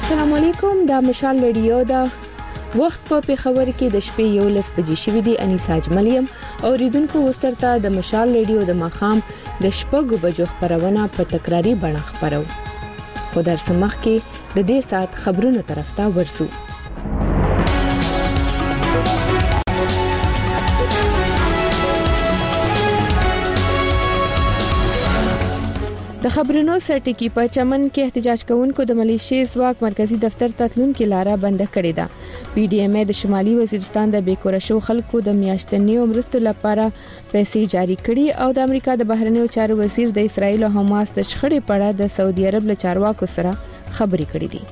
السلام علیکم، دا مشال ریډیو دا وخت په پیښور کې د شپې 11 بجې شوې دي. انیسا اجملیم اوریدونکو وسترته د مشال ریډیو د مخام د شپږ بجو خبرونه په تکراری بڼه خبرو. خو در سمخ کې د دې سات خبرونو طرف ته ورسو. د خبرونو سرټکی په چمن کې احتجاج کوونکو د ملیشي ځواک مرکزی دفتر ته تلونکو لاره بند کړې ده. پی ډی ایم د شمالي وزیرستان د بیکوره شو خلکو د میاشتنیو مرستو لپاره پیسې جاری کړي او د امریکا د بهرنیو چارو وزیر د اسرایل او حماس د شخړې په اړه د سعودي عرب له چارواکو سره خبرې کړې دي.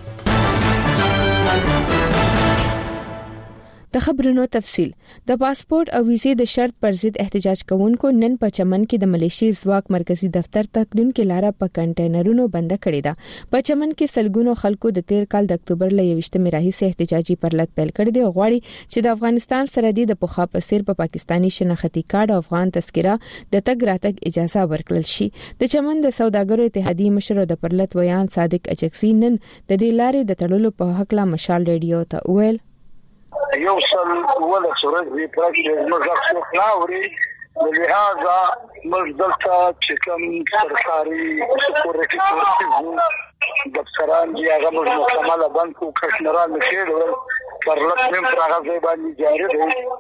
د خبرونو تفصيل. د پاسپورت او ویزې د شرط پر ضد احتجاج کوونکو نن په چمن کې د ملیشي ځواک مرکزی دفتر ته تلونکو لاره په کنټینرونو بند کړې ده. په چمن کې سلګونو خلکو د 13 کال د اکتوبر ل 21 راهیسې احتجاجي پرلط پیل کړی دی. غواړي چې د افغانستان سرحدي د پوخا په سیر په پاکستانی شناختی کارت او افغان تذکره د تګ راتګ اجازه ورکړل شي. د چمن د سوداګرو اتحادیې مشر د پرلط ویان صادق اچکسی نن د دې لارې د تړلو په حق لا مشال ریډیو ته ویل یو سل ولا سوري پراکټ مزه خلاوري لهذا مزدلته چې کوم سرکاري سکیورټي دفتران دی هغه مکمله بانکو کشمران کېږي پر لټم پر هغه باندې جاری دی.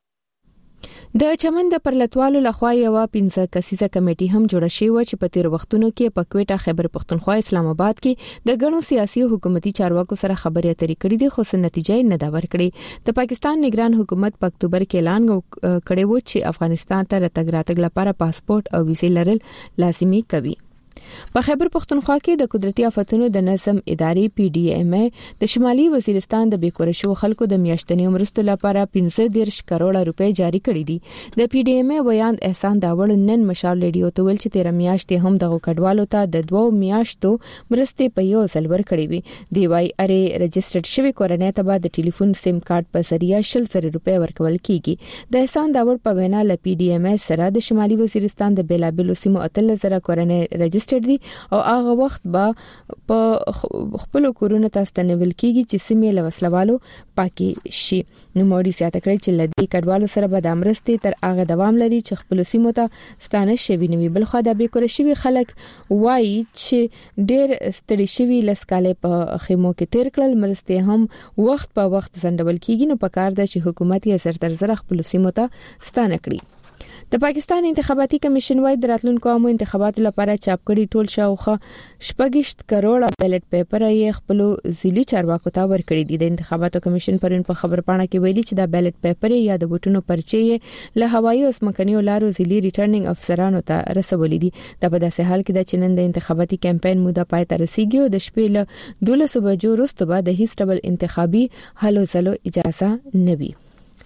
د چمن د پرلطوالو لخوا یو 15 کسیزه کمیټي هم جوړه شوې چې په تیر وختونو کې په کوټه خیبر پختونخوا اسلام آباد کې د غنو سیاسي او حکومتي چارواکو سره خبرې اترې کړې دي خو څه نتیجه نه دا ورکړي. د پاکستان نگران حکومت په اکتوبر کې اعلان کړی و چې افغانستان ته تګ راتګ لپاره پاسپورت او ویزې لرل لازمي کوي. په خیبر پختونخوا کې د قدرتي آفتونو د نظم ادارې پی ډی ایم د شمالي وزیرستان د بیکوره شو خلکو د میاشتنی مرستو لپاره 15 کروڑ روپے جاری کړي دي. د پی ډی ایم ویاند احسان داوړ نن مشال ریډیو ته ویل چې 13 میاشتې هم د کډوالو ته د 2 میاشتو مرستې په یو ځل ورکړي وي. دی وايي اره رجسټرډ شوی کورنۍ ته د ټلیفون سیم کارت په ذریعہ 100 روپے ورکول کیږي. د احسان داوړ په وینا ل پی ډی ایم سره د شمالي وزیرستان د بیلابلو سیمو 3000 کورنۍ رجسټرډ دي او هغه وخت به په خپل کورونه تاسو ته نویل کیږي چې سیمه لوسلوالو پاکي شي. نو موري سیاته کړی چې لدی کډوالو سره به د امرستي تر هغه دوام لري چې خپل سیمو ته ستانه شوی نوي. بل خو د بیکوره شوی خلک وایي چې ډېر ستړي شوی لسکاله په خیمو کې تیر کړل مرسته هم وخت په وخت زندول کیږي. نو په کار ده چې حکومت یې سر تر سره خپل سیمو ته ستانه کړي. د پاکستان انتخاباتي کمیشن وايي د راتلونکو عامو انتخاباتو لپاره چاپ کړي ټول شاوخه 26 کروڑ بیلټ پیپر یې خپل ځلي چارواکو ته ورکړي دي. د انتخاباتو کمیشن پرون په خبرپاڼه کې ویلي چې دا بیلټ پیپر یا د ووټونو پرچې له هوایي او سمکنیو لارو ځلي ریټرنینګ افسرانو ته رسولې دي. دا په داسې حال کې د چنن د انتخاباتي کمپاین موده پای ته رسیدي او د شپې له 12 بجو وروسته به د هیڅ ډول انتخابي هلو ځلو اجازه نه وي.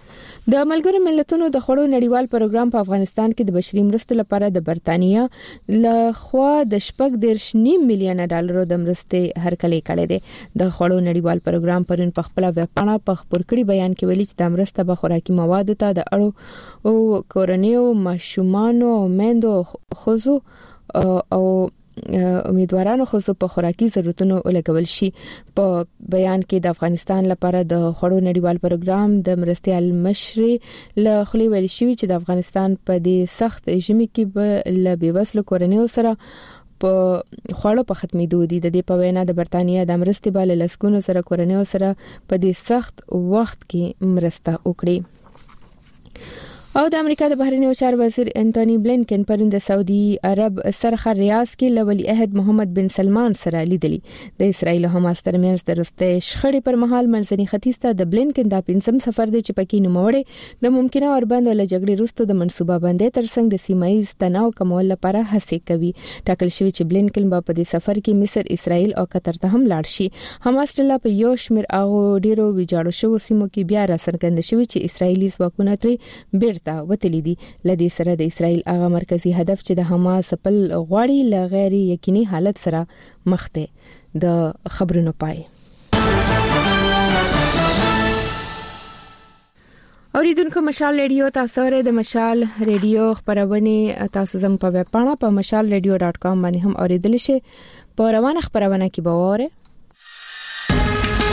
د ملګرو ملتونو د خړو نړیوال پروګرام په افغانستان کې د بشري مرستو لپاره د برتانیا له خوا د 14.9 میلیون ډالر د مرستې هرکلی کړي دي. د خړو نړیوال پروګرام پرون په خپل ویبپاڼه په خبر کړي بیان کې ویلي چې د مرسته به خوراکي موادو ته د اړو او کورنیو ماشومانو میندو خوځو او امیدوارانو خو په خوراکي ضرورتونو ولګول شي. په بیان کې د افغانستان لپاره د خړو نړیوال پروګرام د مرستې المشري له خلی ویل شي چې د افغانستان په دې سخت ژمي کې به ل بیوسلو کورنیو سره په خوړو په ختمېدو دي. د دې په وینا د برتانیا د مرستې بل لسګونو سره کورنیو سره په دې سخت وخت کې مرسته وکړي. او د امریکا د بهرنیو چارو وزیر انټونی بلینکن پرون د سعودي عرب سرخ ریاض کې لولی عہد محمد بن سلمان سره لیدلی. د اسرایل او حماس ترمنځ د رسته شخړې پر مهال منځني ختیځ ته د بلینکن د پنځم سفر دی چې پکې نوموړي د ممکنه اوربند ول جګړې وروسته د منصوبه بندۍ ترڅنګ د سیمایي تناو کمول لپاره هڅې کوي. ټاکل شوی چې بلینکن په دې سفر کې مصر، اسرایل او قطر ته هم لاړ شي. حماس له په یو شمیر او ډیرو ویجاړو شوو سیمو کې بیا را څرګند شوی چې اسرایلی ځواکونه ترې بیرته وتلی دي. لدې سره د اسرایل هغه مرکزی هدف چې د حماس خپل غواړي ل غیر یقیني حالت سره مخ ده. د خبرونو پای اوریدونکو مشال ریډیو تاسو سره د مشال ریډیو خبرونه تاسو زموږ په ویب پاڼه په mashalradio.com باندې هم اوریدل شي. په روانه خبرونه کې به وره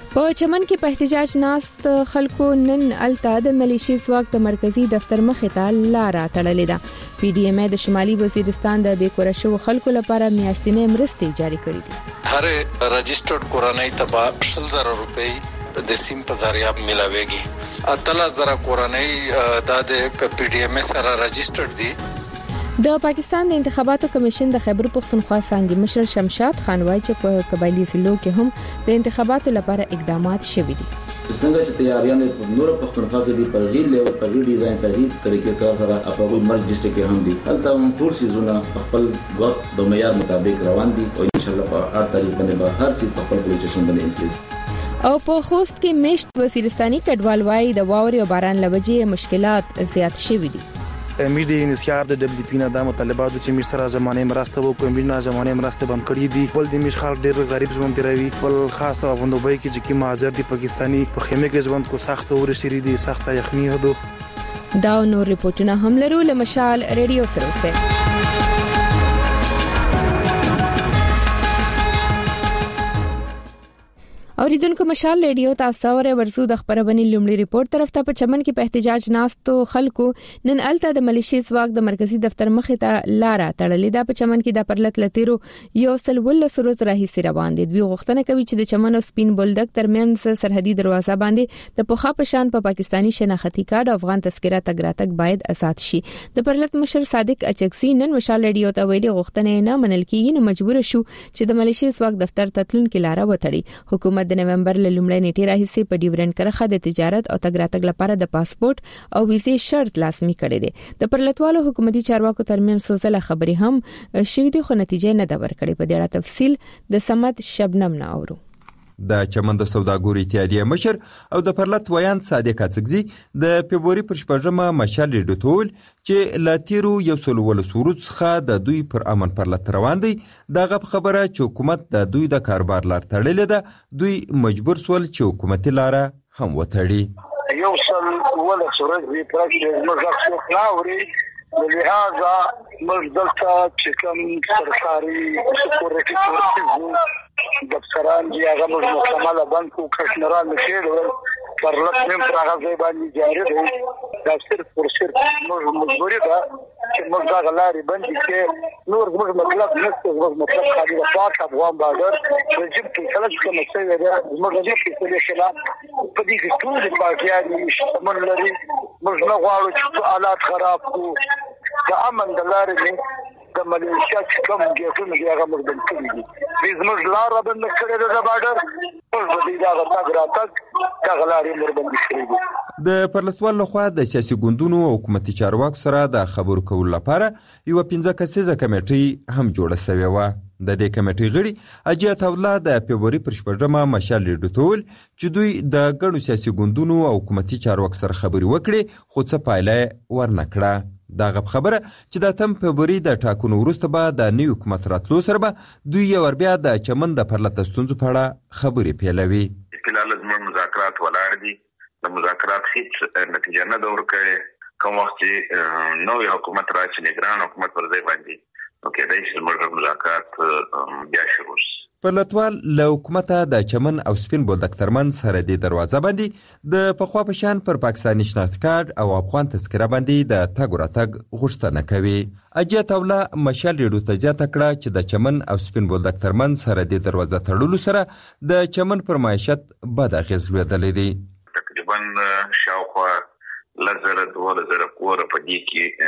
په چمن کې په احتجاج ناست خلکو نن الته د ملیشي ځواک د مرکزی دفتر مخې ته لار تړلې ده. پی ډی ایم د شمالي وزیرستان د بیکوره شو خلکو لپاره میاشتنې مرستې جاری کړې دي. هر رجسټرډ کورنۍ ته 100,000 روپۍ د سیم په ذریعہ ملاويږي. 80,000 کورنۍ د پی ډی ایم سره رجسټرډ دي. د پاکستان د انتخاباتو کمیشن د خیبر پختونخوا څنګه مشر شمشاد خان وایي چې په قبایلی ضلعو کې هم د انتخاباتو لپاره اقدامات شوي دي. څنګه چې تیاریان په نور پختونخوا کې دي په غیر لیول په غیر ډیزاین په هیڅ طریقې کار سره په مرج ډیسټریکټ کې هم دي. هلته ټول سيزونه خپل وخت د معیار مطابق روان دي او ان شاء الله په هر طریقه باندې به هر څه په خپل پوزیشن باندې انتظار. او په خوست کې میشت وزیرستاني کډوال وایي د واوري او باران لوجې مشکلات زیات شوي دي. میډي انسیار د دبليو پی نه د مطالبات چې میر سره زمانه مرسته وکړي میډ نه زمانه مرسته بند کړی دي. بل د مش خلک ډېر غریب ژوند کوي. بل خاصه غوندوبای کې چې مهاجر دي پاکستانی په خیمه کې ژوند کو سخت ورشري دي سخت یخني هدو. دا نور ریپورتونه هم لرو له مشال ریډیو سره. اوریدونکو مشال ریډیو تاسو سره ورسو د خبرونه لومړی ریپورت طرف ته په چمن کې په احتجاج ناستو خلکو نن الته د ملیشي ځواک د مرکزی دفتر مخې ته لار تړلې ده. په چمن کې د پرلت لتیرو یو سل ول سروز راهي روان دي. دوی غوښتنه کوي چې د چمن او سپین بولدک ترمنځ سرحدي دروازه باندې د پوخا پشان په پاکستانی شناختی کارت او افغان تذکره تګراتک باید اسات شي. د پرلت مشر صادق اچکسی نن مشال ریډیو ته ویلي غوښتنه نه منل کیږي نو مجبور شو چې د ملیشي ځواک دفتر تتلون کې لار وتړي. حکومت د نومبر له لومړۍ نیټې راهیسې په ډیورنډ کرښه د تجارت او تګ راتګ لپاره د پاسپورت او ویزې شرط لازمي کړی دی. د پرلتوالو حکومتي چارواکو ترمن سوزله خبري هم شوې دي خو نتیجه نه دا ورکړي. په دې اړه تفصیل د سمت شبنم نه اورو. د چمن د سوداګوري اتحادیه مشر او د پرلت ویان صادق اڅکزي د فبرवरी پر 14مه مشال ریډیو ټول چې لاتیرو یو سلول سورود څخه د دوی پر امن پرلت روان دي. دغه خبره چې حکومت د دوی د کاروبار لار تړلې ده دوی مجبور سول چې حکومتي لار هم وتړي. یو سلول سورود په پراخه مزاق خلاوري لهذا مزدلتا چې کوم سرکاري سکیورټي فورسز دفتران دی هغه مکمل بند کو کشمران نشي پرلت نیم پراغه ځای باندې جاری دی. دا صرف مجبوری ده چې موږ دا غلاري بندي کې نور موږ مطلب نشته. موږ مطلب خالي د پاک افغان بادر رژیم کې خلک کوم څه دی موږ نه کېږي خلاف په دې کې ټول پاکیاني شتمن لري. موږ نه غواړو چې حالات خراب کو. د امن د لارې د ملیشیا چې کوم ګټونه دی هغه موږ بند کړی دي. biz موږ لار بند کړی ده د بارډر موږ دې دا غتاګ راتګ دا غلاري موږ بند کړی دي. د پرلتوال لخوا د سیاسي ګوندونو او حکومتي چارواکو سره د خبرو کولو لپاره یو 15 کسیزه کمیټه هم جوړه شوې و. د دې کمیټې غړي اجیت الله د فبرवरी پر 14مه مشال ریډیو ټول چې دوی د ګڼو سیاسي ګوندونو او حکومتي چارواکو سره خبري وکړي خو څه پایله ورنکړه. دغه خبره چې د تم فبرवरी د ټاکنو وروسته به د نوي حکومت راتلو سره به دوی یو بیا د چمن د پرلت ستونزو په اړه خبري پیلوي. فلال د مذاکرات ولاړ دي. د مذاکرات هیڅ نتیجه نه دا ورکړي. کوم وخت چې نوې حکومت راشي نگران حکومت پر ځای باندې اوکې دای چې موږ مذاکرات بیا شروع شي. پرلتوال له حکومت د چمن او سپین بولدک ترمن سره د دروازه باندې د پخوا پشان پر پاکستانی شناخت کارت او افغان تذکره باندې د تګ راتګ غوښتنه کوي. اجیت الله مشال ریډیو ته زیاته کړه چې د چمن او سپین بولدک ترمن سره د دروازه تړلو سره د چمن پر معیشت بد اغیز لري دي. تقریبا شاوخوا لزر 2000 کور په دې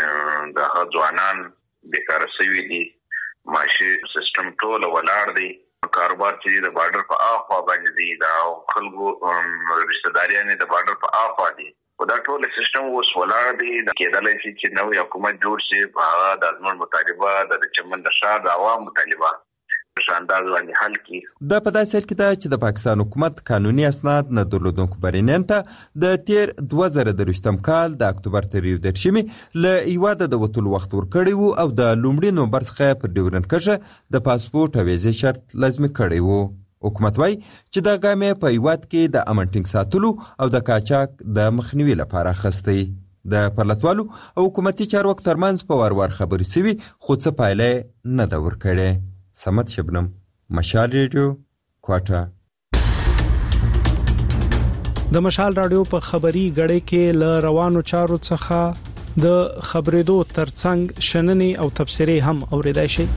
کې د ځوانان بیکار شوي دي. معاشي سیستم ټول ولاړ دی. کاروبار چې د بارډر په اخوا باندې دی دا خلکو رشتہ داریانه د بارډر په اخوا دي. دا ټول سیستم اوس ولاړ دی. د کېدلای شي چې نوې حکومت جوړ شي په د ازمن مطالبه د چمن د شاه د عوام مطالبه شانداز باندې حل کی. د پداسر کې دا چې د پاکستان حکومت قانوني اسناد نه درلودونکو برینن ته د تیر 2023م کال د اکتوبر تر 18 ل ایواده د وټول وخت ورکړی وو او د لومړي نومبر څخه پر ډیورنډ کښه د پاسپورت او ویزې شرط لازمي کړی وو. حکومت وايي چې دا ګامې په ایواد کې د امن ټینګ ساتلو او د قاچاق د مخنیوي لپاره خسته. د پرلتوالو او حکومتي چارواکو ترمنځ په وار خبرې سوي خو څه پایله نه دا ورکړي. سمت شبنم مشال ریډیو کوټه. د مشال رادیو په خبري غړې کې ل روانو چارو څخه د خبرېدو ترڅنګ شننې او تبصرې هم اوریدای شي.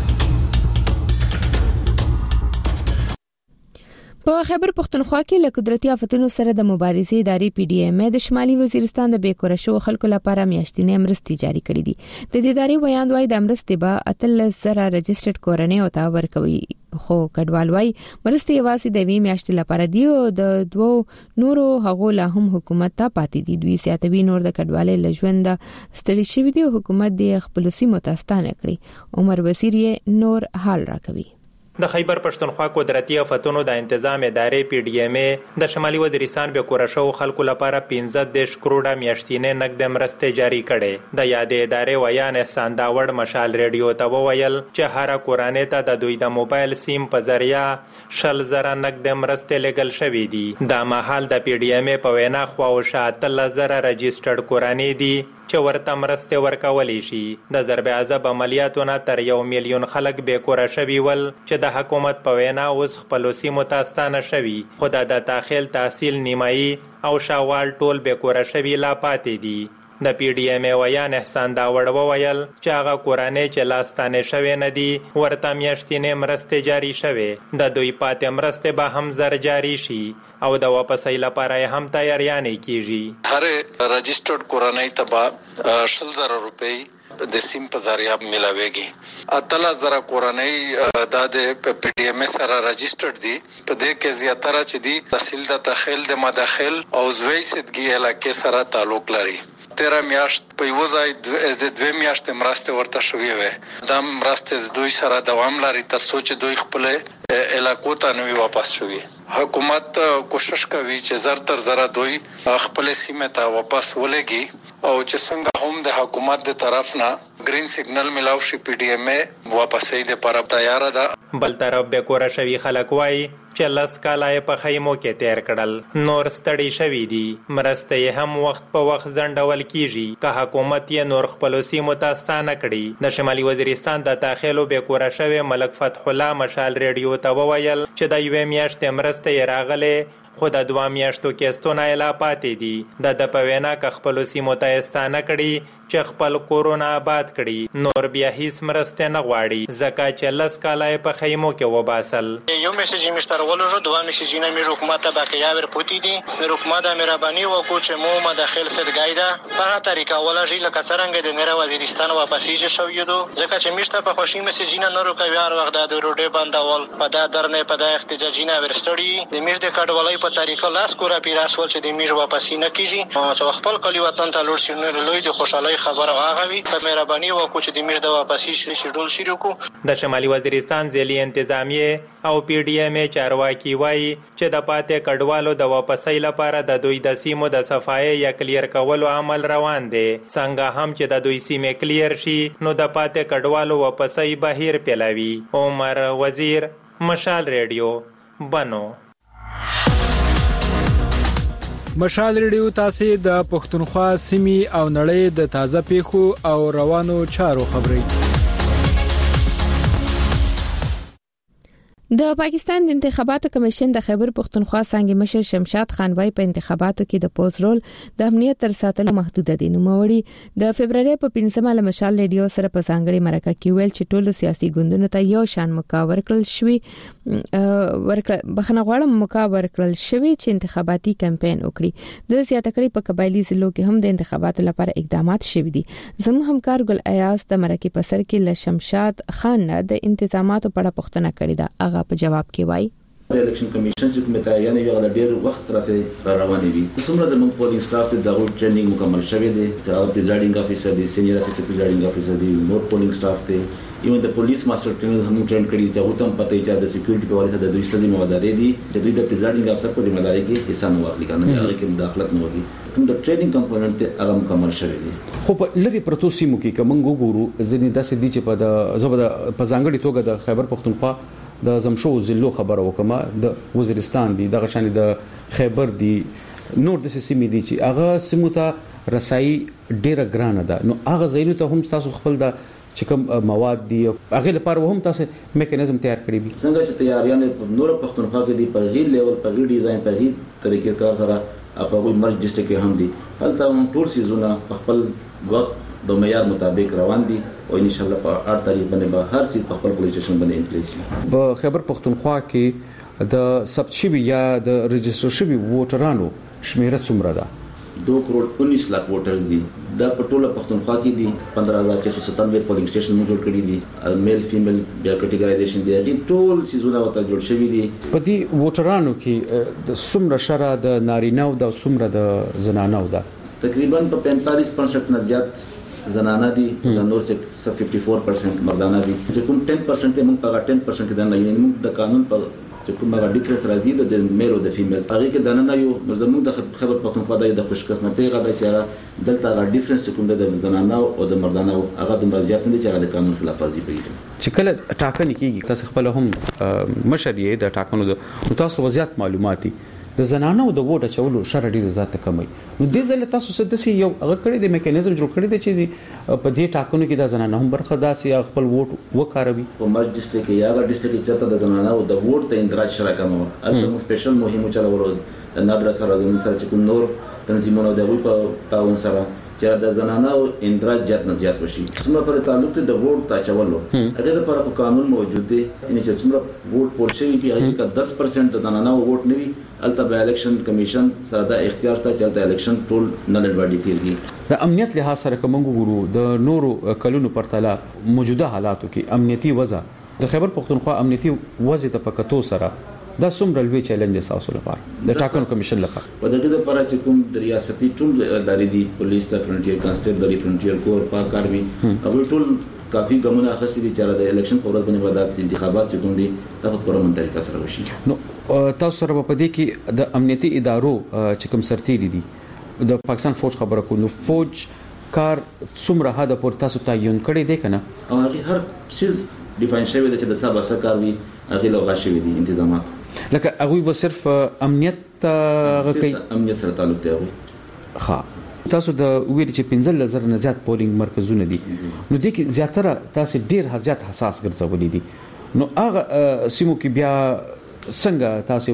په خیبر پختونخوا کې له قدرتي آفتونو سره د مبارزې ادارې پی ډی ایم د شمالي وزیرستان د بیکوره شو خلکو لپاره میاشتنې مرستې جاری کړې دي. د دې ادارې ویاند وايي د مرستې به 13,000 رجسټرډ کورنۍ او تا ورکوي، خو کډوال وايي مرستې یوازې د وی میاشتې لپاره دی او د دوو نورو هغو لا هم حکومت ته پاتې دي. دوی سیاتوي نور د کډوالۍ لژوند ستړي شوی دی او حکومت د خپل سیمو ته ستانه کړی. عمر وزیر یې نور حال راکوي. د خیبر پښتونخوا قدرتي آفتونو د تنظیم ادارې پی ډی ایم د شمالي وزیرستان به کور شو خلکو لپاره 15 کروڑه میاشتینه نقد مرستې جاری کړي. د یادې ادارې ویان احسان داوړ مشال ریډیو ته وویل چې هر کورانه ته د دوی د موبایل سیم په ذریعہ 100,000 نقد مرستې لګل شوې دي. د محل د پی ډی ایم په وینا خو 13,000 رجسټرډ کورانه دي چې ورته مرستې ورکولې شي. د ضرب عذاب عملیاتونه تر 1 میلیون خلک به کور شوي ول چې د حکومت په وینا اوس خپل سیمو ته ستانه شوي، خو د داخل تحصیل نیمایي او شاوال ټول به کور شوي لا پاتې دي. د پی ډی ایم ویان احسان داوړ وویل چې هغه کورنۍ چې لاستانه شوي نه دي ورته میاشتنې مرستې جاری شوي. د دوی پاتې مرستې به هم زر جاری شي او د واپسۍ لپاره هم تیاریانې کیږي. هر رجسټرډ کورنۍ ته به 100,000 روپۍ د سیم په ذریعہ ملاويږي. 13,000 کورنۍ د پی ډی ایم سره رجسټرډ دي. په دې کې زیاتره چې دي تحصیل د تخیل د مداخل او زوی سدګي علاقې سره تعلق لري. 13 میاشت په یو ځای د 2 میاشتې مرسته ورته شوې وي. دا مرسته دوی سره دوام لري تر څو چې دوی خپل علاقو ته نوی واپس شوي. حکومت کوشش کوي چې زر تر زر دوی خپل سیمه ته واپس ولګي او چې څنګه هم د حکومت د طرف نه گرین سیګنل ملاو شي پی ډی ایم واپسې د پر تیار ده. بل طرف به کور شوی خلک وای چې لاس کالای په خیمو کې تیر کړل، نور ستړي شوی دي. مرستې هم وخت په وخت ځنډول کیږي که حکومت یې نور خپل سیمو ته ستانه کړي. د شمالي وزیرستان د داخلو به کور شوی ملک فتح الله مشال ریډیو ته وویل چې د یوې میاشتې مرستې راغله خو د 2 میاشتو کې ستونه لا پاتې دي. د پوینا ک خپل سیمو ته ستانه کړي چې خپل کورونا آباد کړي، نور بیا هیڅ مرسته نه غواړي ځکه چې لس کالای په خیمو کې وباسل. یو میسج میشتر ولوجو دوه میسجینه می حکومت باقی ور پوتی دي حکومت مهرباني وکړو چې مو مداخل سره گایدا په طریقه ولا جی لکه څنګه د نړۍ وزیرستان واپسې شوې دو ځکه چې میشته په خوشي میسجینه نورو کوي هر وخت د روډي باندول په دا درنه په دا احتجاجینه ورستړي د میش د کډوالۍ په طریقه لاس کورا پیراسول چې د میش واپسې نه کیږي او خپل کلی وطن ته لور شنو لوی د خوشحالي خبره واغوي په مهرباني وکړو چې د میش د واپسې شیډول شروع کو. د شمالي وزیرستان ځلي انتظامیه او پی ډی ایم چارواکي وایي چې د پاتې کډوالو د واپسۍ لپاره د دوی د سیمو د صفایي یا کلیر کولو عمل روان دی. څنګه هم چې د دوی سیمې کلیر شي نو د پاتې کډوالو واپسۍ بهیر پیلاوي. عمر وزیر، مشال ریډیو، بنو. مشال ریډیو تاسو د پښتونخوا سیمې او نړۍ د تازه پیښو او روانو چارو خبري. د پاکستان د انتخاباتو کمیشن د خیبر پختونخوا څنګه مشر شمشاد خان وای په انتخاباتو کې د پوز رول د امنیت تر ساتلو محدود دي. نو موري د فبرवरी په 15 له مشال ریډیو سره په ځانګړي مرکه کې ویل چې ټولو سیاسي ګوندونو ته یو شان مکاور کړل شوی بخنه غواړم مکاور کړل شوی چې انتخاباتي کمپاین وکړي. د زیاته کړي په قبایلی ضلعو کې هم د انتخاباتو لپاره اقدامات شوي دي. زموږ همکار ګل ایاس د مرکه په سر کې ل شمشاد خان د انتظاماتو په اړه پوښتنه کړې ده. په جواب کې وایي الیکشن کمیشن چې کومه تیاری یو د ډیر وخت راځي روانې دي. څومره د موږ پولینګ سټاف ته د ټریننګ مکمل شوی دی. چې پریزایډینګ افیسر دی، سینیئر اسسټنټ پریزایډینګ افیسر دی، نور پولینګ سټاف ته ایون د پولیس ماستر ټریننګ هم ټرین کړی ته وته پته چې د سکیورټي په واسطه د دوی سړي مواداري دي چې دوی د پریزایډینګ افیسر په ذمہ داری کې حصہ نه واخلي کنه هغه کې مداخلت نه وکړي. کوم د ټریننګ کمپوننت ته هغه مکمل شوی دی. خو په لری پروتو سیمو کې کوم ګورو ځنی داسې دي چې په د زبده په ځانګړي توګه د خیبر پختونخوا د زمشو ضلعو خبره وکما د وزیرستان دی دغه شان د خیبر دی نور د سیمې دي چې هغه سیمو ته رسایي ډیره ګرانه ده. نو هغه ځایونو ته هم تاسو خپل د چې کوم مواد دي هغه لپاره هم تاسو میکانیزم تیار کړی دي څنګه چې تیاریان په نور پښتونخوا کې دي په غیر لیول په غیر ډیزاین په غیر طریقې کار سره په غوي مرج ډیسټریکټ کې هم دي هلته ټول سيزونه خپل وخت د معیار مطابق روان دي او ان شاء الله په هر طریق باندې به هر څه په خپل پوزیشن باندې ان پلیس وي په خیبر پختونخوا کې د ثبت شوی یا د ريجستر شوی ووټرانو شمیره څومره ده 2.19 लाख ووټرز دي دا په ټوله پښتونخوا کې دي 15697 پولینګ سټیشن موږ جوړ کړی دي میل فیمیل بیا کټیګرایزیشن دی دي ټول سيزونه وته جوړ شوی دي په دې ووټرانو کې د څومره شره د نارینه او د څومره د زنانه ده تقریبا په 45% نه زیات زنانه دي د نور څخه 54% مردانه دي چې کوم 10% موږ په 10% کې د نه یعنی موږ د قانون په چې کومه ډیفرنس راځي د میل او د فیمیل هغه کې د نه یو زموږ د خبر پښتونخوا د خوشقسمتۍ غدا چې دلته غا ډیفرنس کوم د زنانه او د مردانه هغه د مرزيات نه چې هغه د قانون خلاف ورزي کوي چې کله ټاکنې کیږي تاسو خپل هم مشرې د ټاکنو د تاسو وضعیت معلوماتي د زنانه او د ووټ چولو شر ډیر زیاته کمي نو د ځل تاسو سدسي یو هغه کړی د میکانیزم جوړ کړی دی چې په دې ټاکنو کې د زنانه هم برخه داسي خپل ووټ وکاروي په مرج ډیسټریکټ کې یا غا ډیسټریکټ چې د زنانه او د ووټ ته اندراج شراکه مو البته سپیشل مهم چلولو د نادر سره د سره چې کوم نور تنظیمونو د وی په تعاون سره چې د زنانه او اندراج زیات نه زیات وشي څومره پر تعلق د ووټ ته چولو هغه د پر قانون موجود دی چې څومره ووټ پول شي چې هغه کا 10% د زنانه ووټ نوي الته به الیکشن کمیشن سره د اختیار ته چلته الیکشن ټول نه لړوړي کیږي د امنیت لحاظ سره کوم ګورو د نورو کلونو پرتله موجوده حالاتو کې امنیتي وضع د خیبر پختونخوا امنیتي وضع ته پکتو سره دا څومره لوی چیلنج تاسو لپاره د ټاکنو کمیشن لپاره په دغه لپاره چې کوم د ریاستي ټول ادارې دي پولیس ته فرنټیر کانسټیبل فرنټیر کور پاک کاروي هغه ټول کافي ګامونه اخیستي دي چې د الیکشن په ورځ باندې ودات انتخابات چې کوم دي دا په پرمن طریقه سره وشي نو تاسو سره په دې کې د امنیتي ادارو چې کوم سرتیري دي د پاکستان فوج خبره کو نو فوج کار څومره هدا پر تاسو تعین کړی دی کنه او هغه هر چیز ډیفاین شوی دی چې د سبا سره کار وي هغه لوغه شوی دي تنظیمات لکه هغه به صرف امنیت کوي امنیت سره تعلق دی ها تاسو د ویل چې 15000 نه زیات پولینګ مرکزونه دي نو د کې زیاتره تاسو ډیر زیات حساس ګرځولې دي نو هغه سیمو کې بیا څنګه تاسو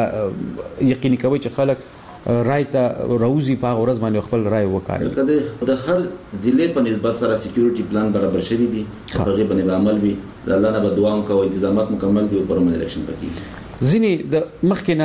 به یقیني کوي چې خلک رائے ته روزي په ورځ باندې خپل رائے وکړي کله د هر ضلع په نسبت سره سکیورټي پلان برابر شوی دی هغه باندې عمل وي د الله نه بدوام کوي تنظیمات مکمل دي پر من الیکشن پکې ځینی د مخکنه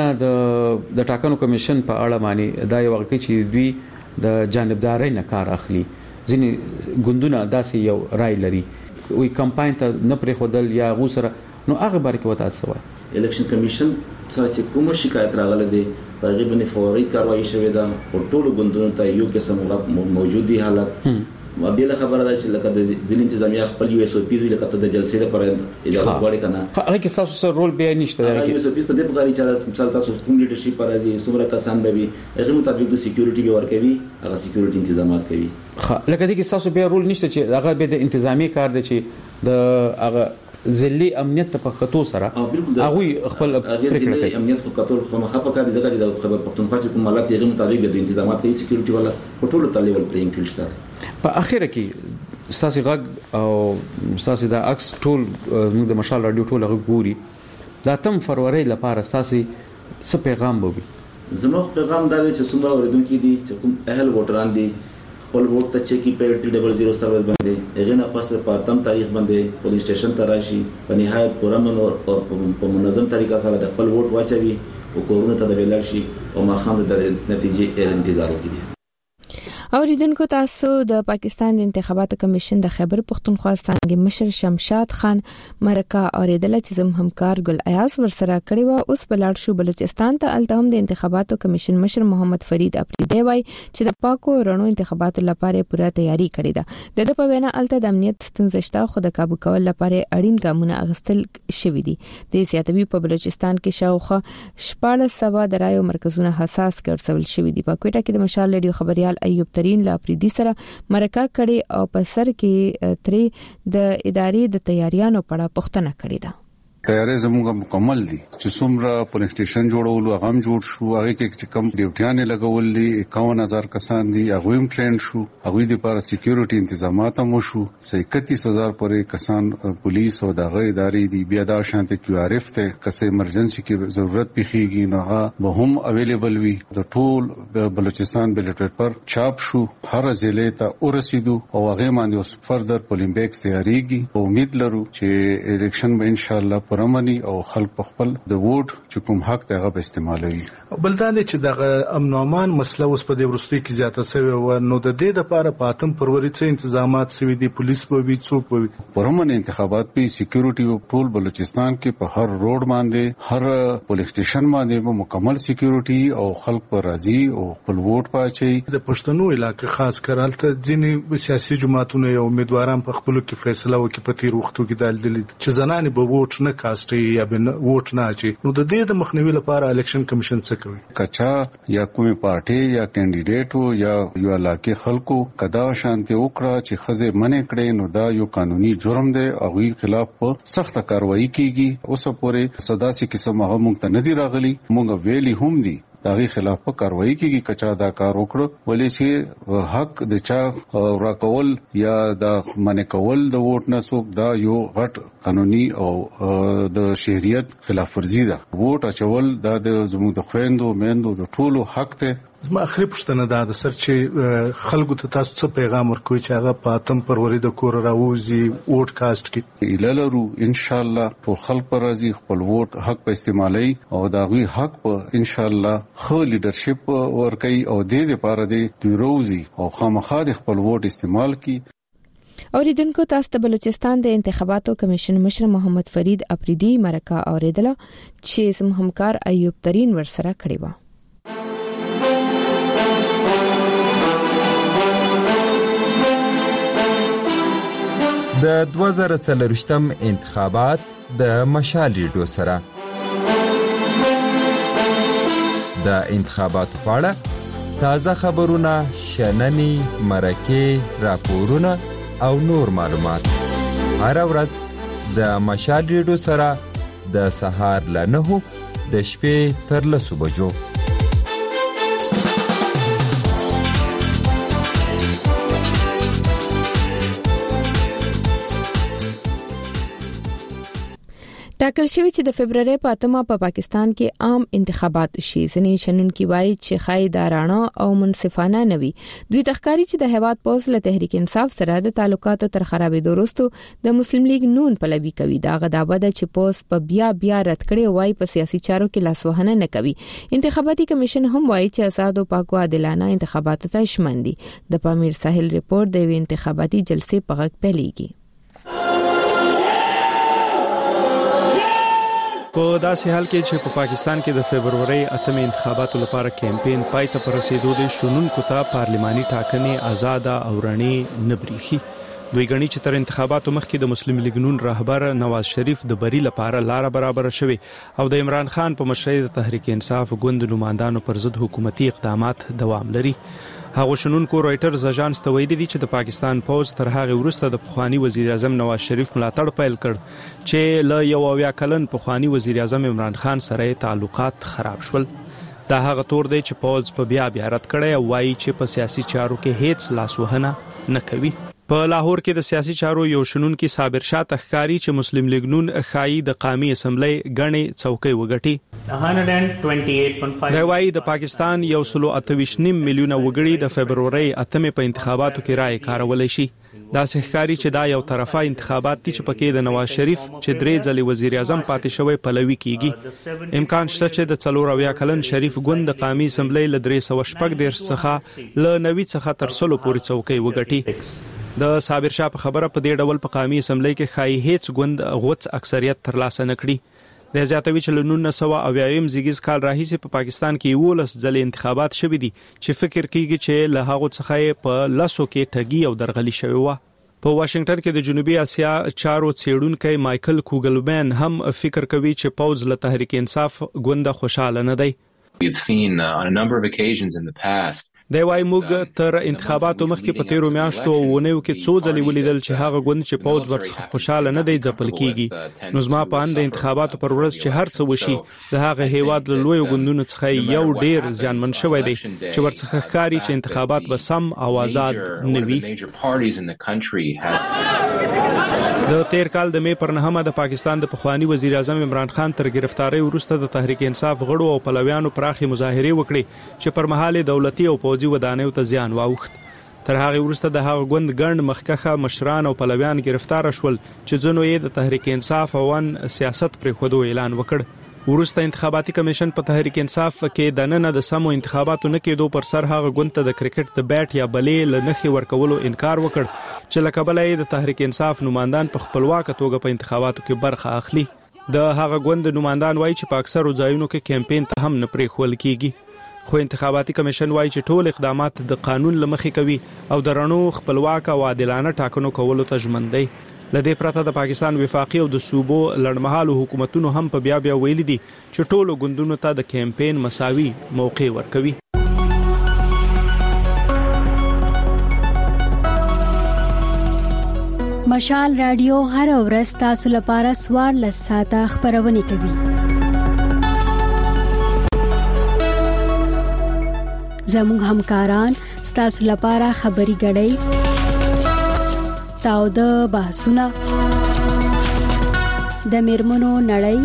د ټاکنو کمیشن په اړه باندې دا یو واقعي چې دوی د جانبدارۍ نه کار اخلي ځینی ګوندونه داسې یو رائے لري وي کمپاین ته نه پرې خودل یا غوسره نو هغه باره کې وتا سوای الیکشن کمیشن سره چې کوم شکایت راغله دي تقریبا فوري کاروایی شوې ده او ټول ګوندونو ته یو قسم موجودي حالت مبيله خبره ده چې لکه د ځل انتظامیه خپل یو اس او پی لکه ته د جلسې لپاره اجازه غواړي کنه هغه کې تاسو سره رول بیا نشته دا یو اس او پی په دې بغاری چې مثال تاسو کوم لیډرشپ راځي څومره کسان به وي هغه مطابق د سکیورټي به ورکوي هغه سکیورټي تنظیمات کوي لکه دې کې تاسو بیا رول نشته چې هغه به د انتظامی کار دی چې د هغه ځلې امنیت په خطو سره هغه خپل پریکړه کوي امنیت په خطو خو مخه په کار دي د خبر پښتونخوا چې کوم حالات یې مطابق د انتظامات کوي سکیورټي ولا په ټولو ته لیول پرینګ فیلډ شته په اخر کې ستاسو غږ او ستاسو د اکس ټول موږ د مشال رادیو ټول غږ ګوري دا تم فروری لپاره ستاسو څه پیغام وي زموږ پیغام دا دی چې څومره اوریدونکو دي چې کوم اهل ووټران دي خپل ووټ ته چکی پیډ 300 سروس باندې هغه نه پس په تم تاریخ باندې پولیس سټیشن ته راشي په نهایت پرامن او په منظم طریقه سره د خپل ووټ واچوي او کورونه ته د ویلر شي او ما خام د نتیجې انتظار وکړي اوریدونکو تاسو د پاکستان د انتخاباتو کمیشن د خیبر پختونخوا څنګه مشر شمشاد خان مرکه اوریدل چې زم همکار ګل ایاز ورسره کړی و اوس بلاړ شو بلوچستان ته التهم د انتخاباتو کمیشن مشر محمد فرید افریدی وای چې د پاکو رڼو انتخاباتو لپاره پوره تیاری کړې ده د په وینا الته د امنیت ستونزې شته خو د قابو کول لپاره اړین ګامونه اخیستل شوي دي د سیاتوي په بلوچستان کې شاوخه 1400 د رایو مرکزونه حساس ګرځول شوي دي په کوټه کې د مشال ریډیو خبريال ایوب ترين لا پریدي سره مرکه کړي او په سر کې ترې د ادارې د تیاریانو په اړه پوښتنه کړې ده تیارې زموږ مکمل دي چې څومره پولیس سټیشن جوړول هغه هم جوړ شو هغه کې چې کم ډیوټیان لګول دي 51000 کسان دي هغه هم ټرین شو هغه د لپاره سکیورټي تنظیمات هم شو 31000 پورې کسان پولیس او دغه ادارې دي بیا دا شانته کیو آر اف ته کسه ایمرجنسي کې ضرورت پیخیږي نو هغه به هم اویلیبل وي د ټول بلوچستان بلیټ پر چاپ شو هر ضلع ته ورسېدو او هغه باندې اوس فردر پولینګ بیکس تیاریږي امید لرو چې الیکشن به ان شاء الله پرمني او خلک خپل د ووټ چې کوم حق ته هغه استعمالوي بلدان چې د امن او امان مسله اوس په دې ورستي کې زیاته شوی و نو د دې لپاره پاتم فروری څخه تنظیمات شوی دي پولیس په وی څوک وي پرمن انتخابات په سکیورټي او ټول بلوچستان کې په هر روډ باندې هر پولیس سټیشن باندې مکمل سکیورټي او خلک پر راضي او خپل ووټ پاچي د پښتنو علاقې خاص کړهالته ځینې سیاسي جماعتونه او امیدواران په خپل کې فیصله وکړي په تیر وختو کې دالدل چې زنانه به ووټ نه کاستي یا به ووټ نه اچي نو د دې د مخنیوي لپاره الیکشن کمیشن څه کوي کچا یا کومي پارټي یا کینډیډیټ یا یو علاقې خلکو کدا شانتي وکړه چې خزه منې کړي نو دا یو قانوني جرم دی او غي خلاف سخت کاروایی کیږي اوس پورې صدا سي قسمه هم ته ندي راغلي مونږ ویلي هم دي داغي خلاف په کاروایی کیږي کچا دا کار وکړو ولې چې حق د چا راکول یا د منې کول د ووټ نه څوک دا یو غټ قانوني او د شهريت خلاف ورزي ده ووټ اچول دا د زموږ د خويندو میندو د ټولو حق ته زما اخري پښتنه دا سر چې خلکو ته تاسو څه پیغام ورکوي چې هغه پاتم پروري د کور راوځي ووټ کاست کې ایلالرو ان شاء الله په خلک پر راضي خپل ووټ حق په استعمالي او داغوي حق په ان شاء الله خو لیدرشپ ورکي او د لپاره د روزي او خامخا د خپل ووټ استعمال کی اوریدونکو تاسو ته بلوچستان د انتخاباتو کمیشن مشر محمد فرید افریدي مرکه اوریدله چې زم همکار ایوب ترين ورسره کړی و د 2024م انتخابات د مشال ریډیو سره د انتخاباتو په اړه تازه خبرونه شننې مرکې راپورونه او نور معلومات هر ورځ د مشال ریډیو سره د سهار ل 9 د شپې تر 10 بجو ټاکل شوی چې د فبرवरी په 8 په پاکستان کې عام انتخابات شي ځنې شنونکي وایي چې خای دارانه او منصفانه نوي دوی تخکاری چې د هواد پوز له تحریک انصاف سره د تعلقاتو تر خرابېدو وروسته د مسلم لیگ نون پلوي کوي دا غدابه د چې پوز په بیا رد کړي وایي په سیاسي چارو کې لاسوهنه نه کوي انتخاباتي کمیشن هم وایي چې آزاد او پاک او عادلانه انتخاباتو ته شمن دي د پامیر ساحل ریپورت د انتخاباتي جلسې په غږ پیلېږي په داسې حال کې چې په پاکستان کې د فبرवरी 8 انتخاباتو لپاره کمپاین پای ته رسیدو د شنونکو ته پارلماني ټاکنې آزاد او رڼې نه بریخي دوی غني چې تر انتخاباتو مخکې د مسلم لیگ نون رهبر نواز شریف د بری لپاره لار برابر شوی او د عمران خان په مشرۍ د تحریک انصاف ګوند نمائندانو پر ضد حکومتي اقدامات دوام لري هغه شنونکو رويټرز اژانس ته ویلي دي چې د پاکستان پوز تر هغه وروسته د پخوانی وزیر اعظم نواز شریف ملاتړ پیل کړ چې له یو اویا کلن پخوانی وزیر اعظم عمران خان سره تعلقات خراب شول دا هغه تور دی چې پوز په بیا رد کړي او وایي چې په سیاسي چارو کې هیڅ لاسوهنه نه کوي په لاهور کې د سیاسي چارو یو شنونکي صابر شاه تخکاری چې مسلم لیگ نون خای د قومي اسمبلی غني څوکۍ وګټي 128.5 دا وایي د پاکستان 128 میلیونه وګړي د فبرवरी 8 په انتخاباتو کې رائے کارولای شي دا ښکاری چې دا یو طرفه انتخابات دي چې پکې د نواز شریف چې درې ځلې وزیر اعظم پاتې شوی پلوي کیږي امکان شته چې د 4 کلن شریف ګوند د قومي اسمبلی ل 314 څخه ل 90 څخه تر 100 پورې څوکۍ وګټي د صابر شاه په خبره په دې ډول په قومي اسمبلی کې خای هیڅ ګوند غوڅ اکثریت ترلاسه نکړي د زیاتوي چې ل 1990 زیږیز کال راهیسې په پاکستان کې 11 ځلې انتخابات شوي دي چې فکر کیږي چې له هغه څخه په لاسو کې ټګي او درغلي شوی و په واشنگټن کې د جنوبي اسیا چارو څېړونکو مایکل کوګلمن هم فکر کوي چې پوز له تحریک انصاف ګوند خوشاله نه دی We've seen on a number of occasions in the past د وای موږ تر انتخاباتو مخکې په تیرو میاشتو ونیو کې څو ځلې ولیدل چې هغه ګوند چې پوز ورڅخه خوشاله نه دی ځپل کیږي. نو زما په اند د انتخاباتو پر ورځ چې هر څه وشي د هغه هیواد له لوی ګوندونو څخه یو ډیر زیانمن شوی دی چې ورڅخه ښکاري چې انتخابات به سم او آزاد نه وي. د تیر کال د مې پر 9 د پاکستان د پخوانی وزیر اعظم عمران خان تر گرفتاری وروسته د تحریک انصاف غړو او پلویانو پراخي مظاهره وکړي چې پر مهال دولتي او پوځي ودانیو ته زیان واوښت. تر هغه وروسته د هغه ګوند ګڼ مخکخه مشران او پلویان گرفتار شول چې ځنو یې د تحریک انصاف او سیاست پر خودو اعلان وکړ. وروسته انتخاباتي کمیشن په تحریک انصاف کې د نن د سمو انتخاباتو نه کېدو پر سر هغه ګوند ته د کرکټ د بیټ یا بلې لنخي ورکولو انکار وکړ چې لکه بلې د تحریک انصاف نمائندان په خپلواک توګه په انتخاباتو کې برخه اخلي. د هغه ګوند نمائندان وایي چې په اکثرو ځایونو کې کمپاین ته هم نه پریښول کیږي. خو انتخاباتي کمیشن وایي چې ټول اقدامات د قانون لمخې کوي او د رڼو خپلواک او عادلانه ټاکنو کولو ته ژمن دی. لدې پرته د پاکستان وفاقي او د صوبو لړمحالو حکومتونو هم په بیا ویلي دي چې ټولو ګوندونو ته د کمپاین مساوي موقع ورکوي. مشال رادیو هر ورځ تاسو لپاره 14 ساعته خبرونه کوي. زموږ همکاران تاسو لپاره خبري غړي تاو د بحثونه د میرمنو نړۍ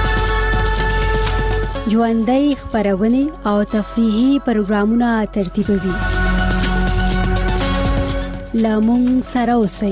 ژوندۍ خبرونه او تفریحي پروګرامونه ترتیبوي. لامون سره اوسئ.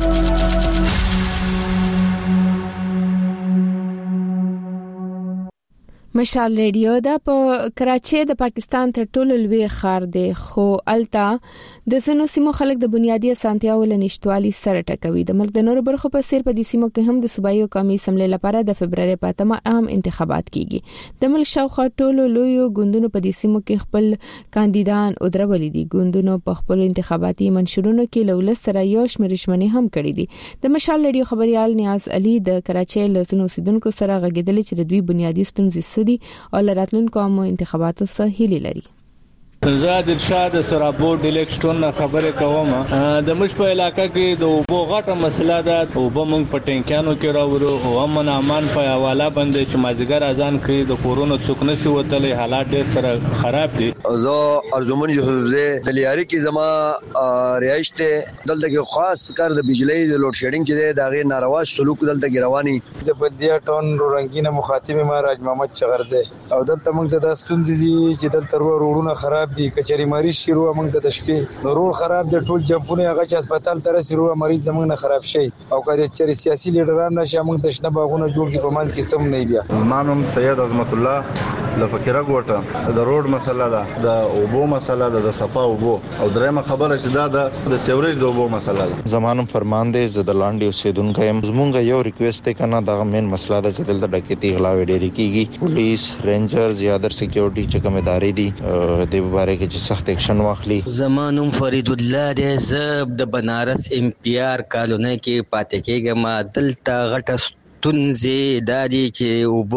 مشال ریډیو دا په کراچۍ د پاکستان تر ټولو لوی ښار دی خو التا د سنو سیمو خلک د بنیادی اسانتیاو لنشټوالي سره ټکوي. د ملک د نورو برخو په څیر په دې سیمو کې هم د صوبایي او قومي اسمبلی لپاره د فبرवरी په 8 عام انتخابات کیږي. د ملک شاوخوا ټولو لوی ګوندونو په دې سیمو کې خپل کاندیدان او درولي دي. ګوندونو په خپل انتخاباتي منشورونو کې لولس سره یو شمېرشمنې هم کړې دي. د مشال ریډیو خبريال نیاز علي د کراچۍ له سنو سیدونکو سره غږیدل چې د دوی بنیادی ستونزې او لراتلونکو عام انتخاباتو سره هیله لري. زاد ارشاد سرابورډ الیکشن خبره کوم د مش په علاقې کې د وبو غټه مسله ده او به موږ په ټینکانو کې راوړو او امن امان په حواله باندې چې مازیګر اذان کړي د کورونو څوک نشي وتلې حالات ډېر سره خراب دي. زه ارجمن یوسفزه د لیاري کې زما رهائش ته دلته کې خاص کار د بجلی د لوډ شیډینګ چې د هغه ناروا سلوک دلته کې رواني د بلدیا ټون رنگینه مخاطب ما راج محمد چغرزه او دلته موږ ته د ستونزې چې دلته روډونه خراب دي کچري مریض شروع موږ د شپې روډ خراب دي ټول جمپونه هغه چې هسپتال تر سره مریض زموږ نه خراب شي او کله چې سیاسي لیډران نشه موږ د شنه باغونه جوړ کی په منځ کې سم نه بیا. زمانم سید عظمت الله لفکره ګوټه د روډ مسله ده د اوبو مسله ده د صفا اوبو او درېمه خبره چې دا د سیورج د اوبو مسله ده. زمانم فرمان دې زدلاندې اوسیدونکو زمونږ یو ریکوست کنه دا مین مسله ده چې دلته ډکېتی غلاوي ډېری کیږي. پولیس رینجرز یا ادر سکیورټي چې کوم ادارې دي د باره کې چې سخت اکشن واخلي. زمانم فرید الله دې زب د بنارس امپیار کالونی کې پاتې کېږم دلته غټه تونزي دادي چې وبو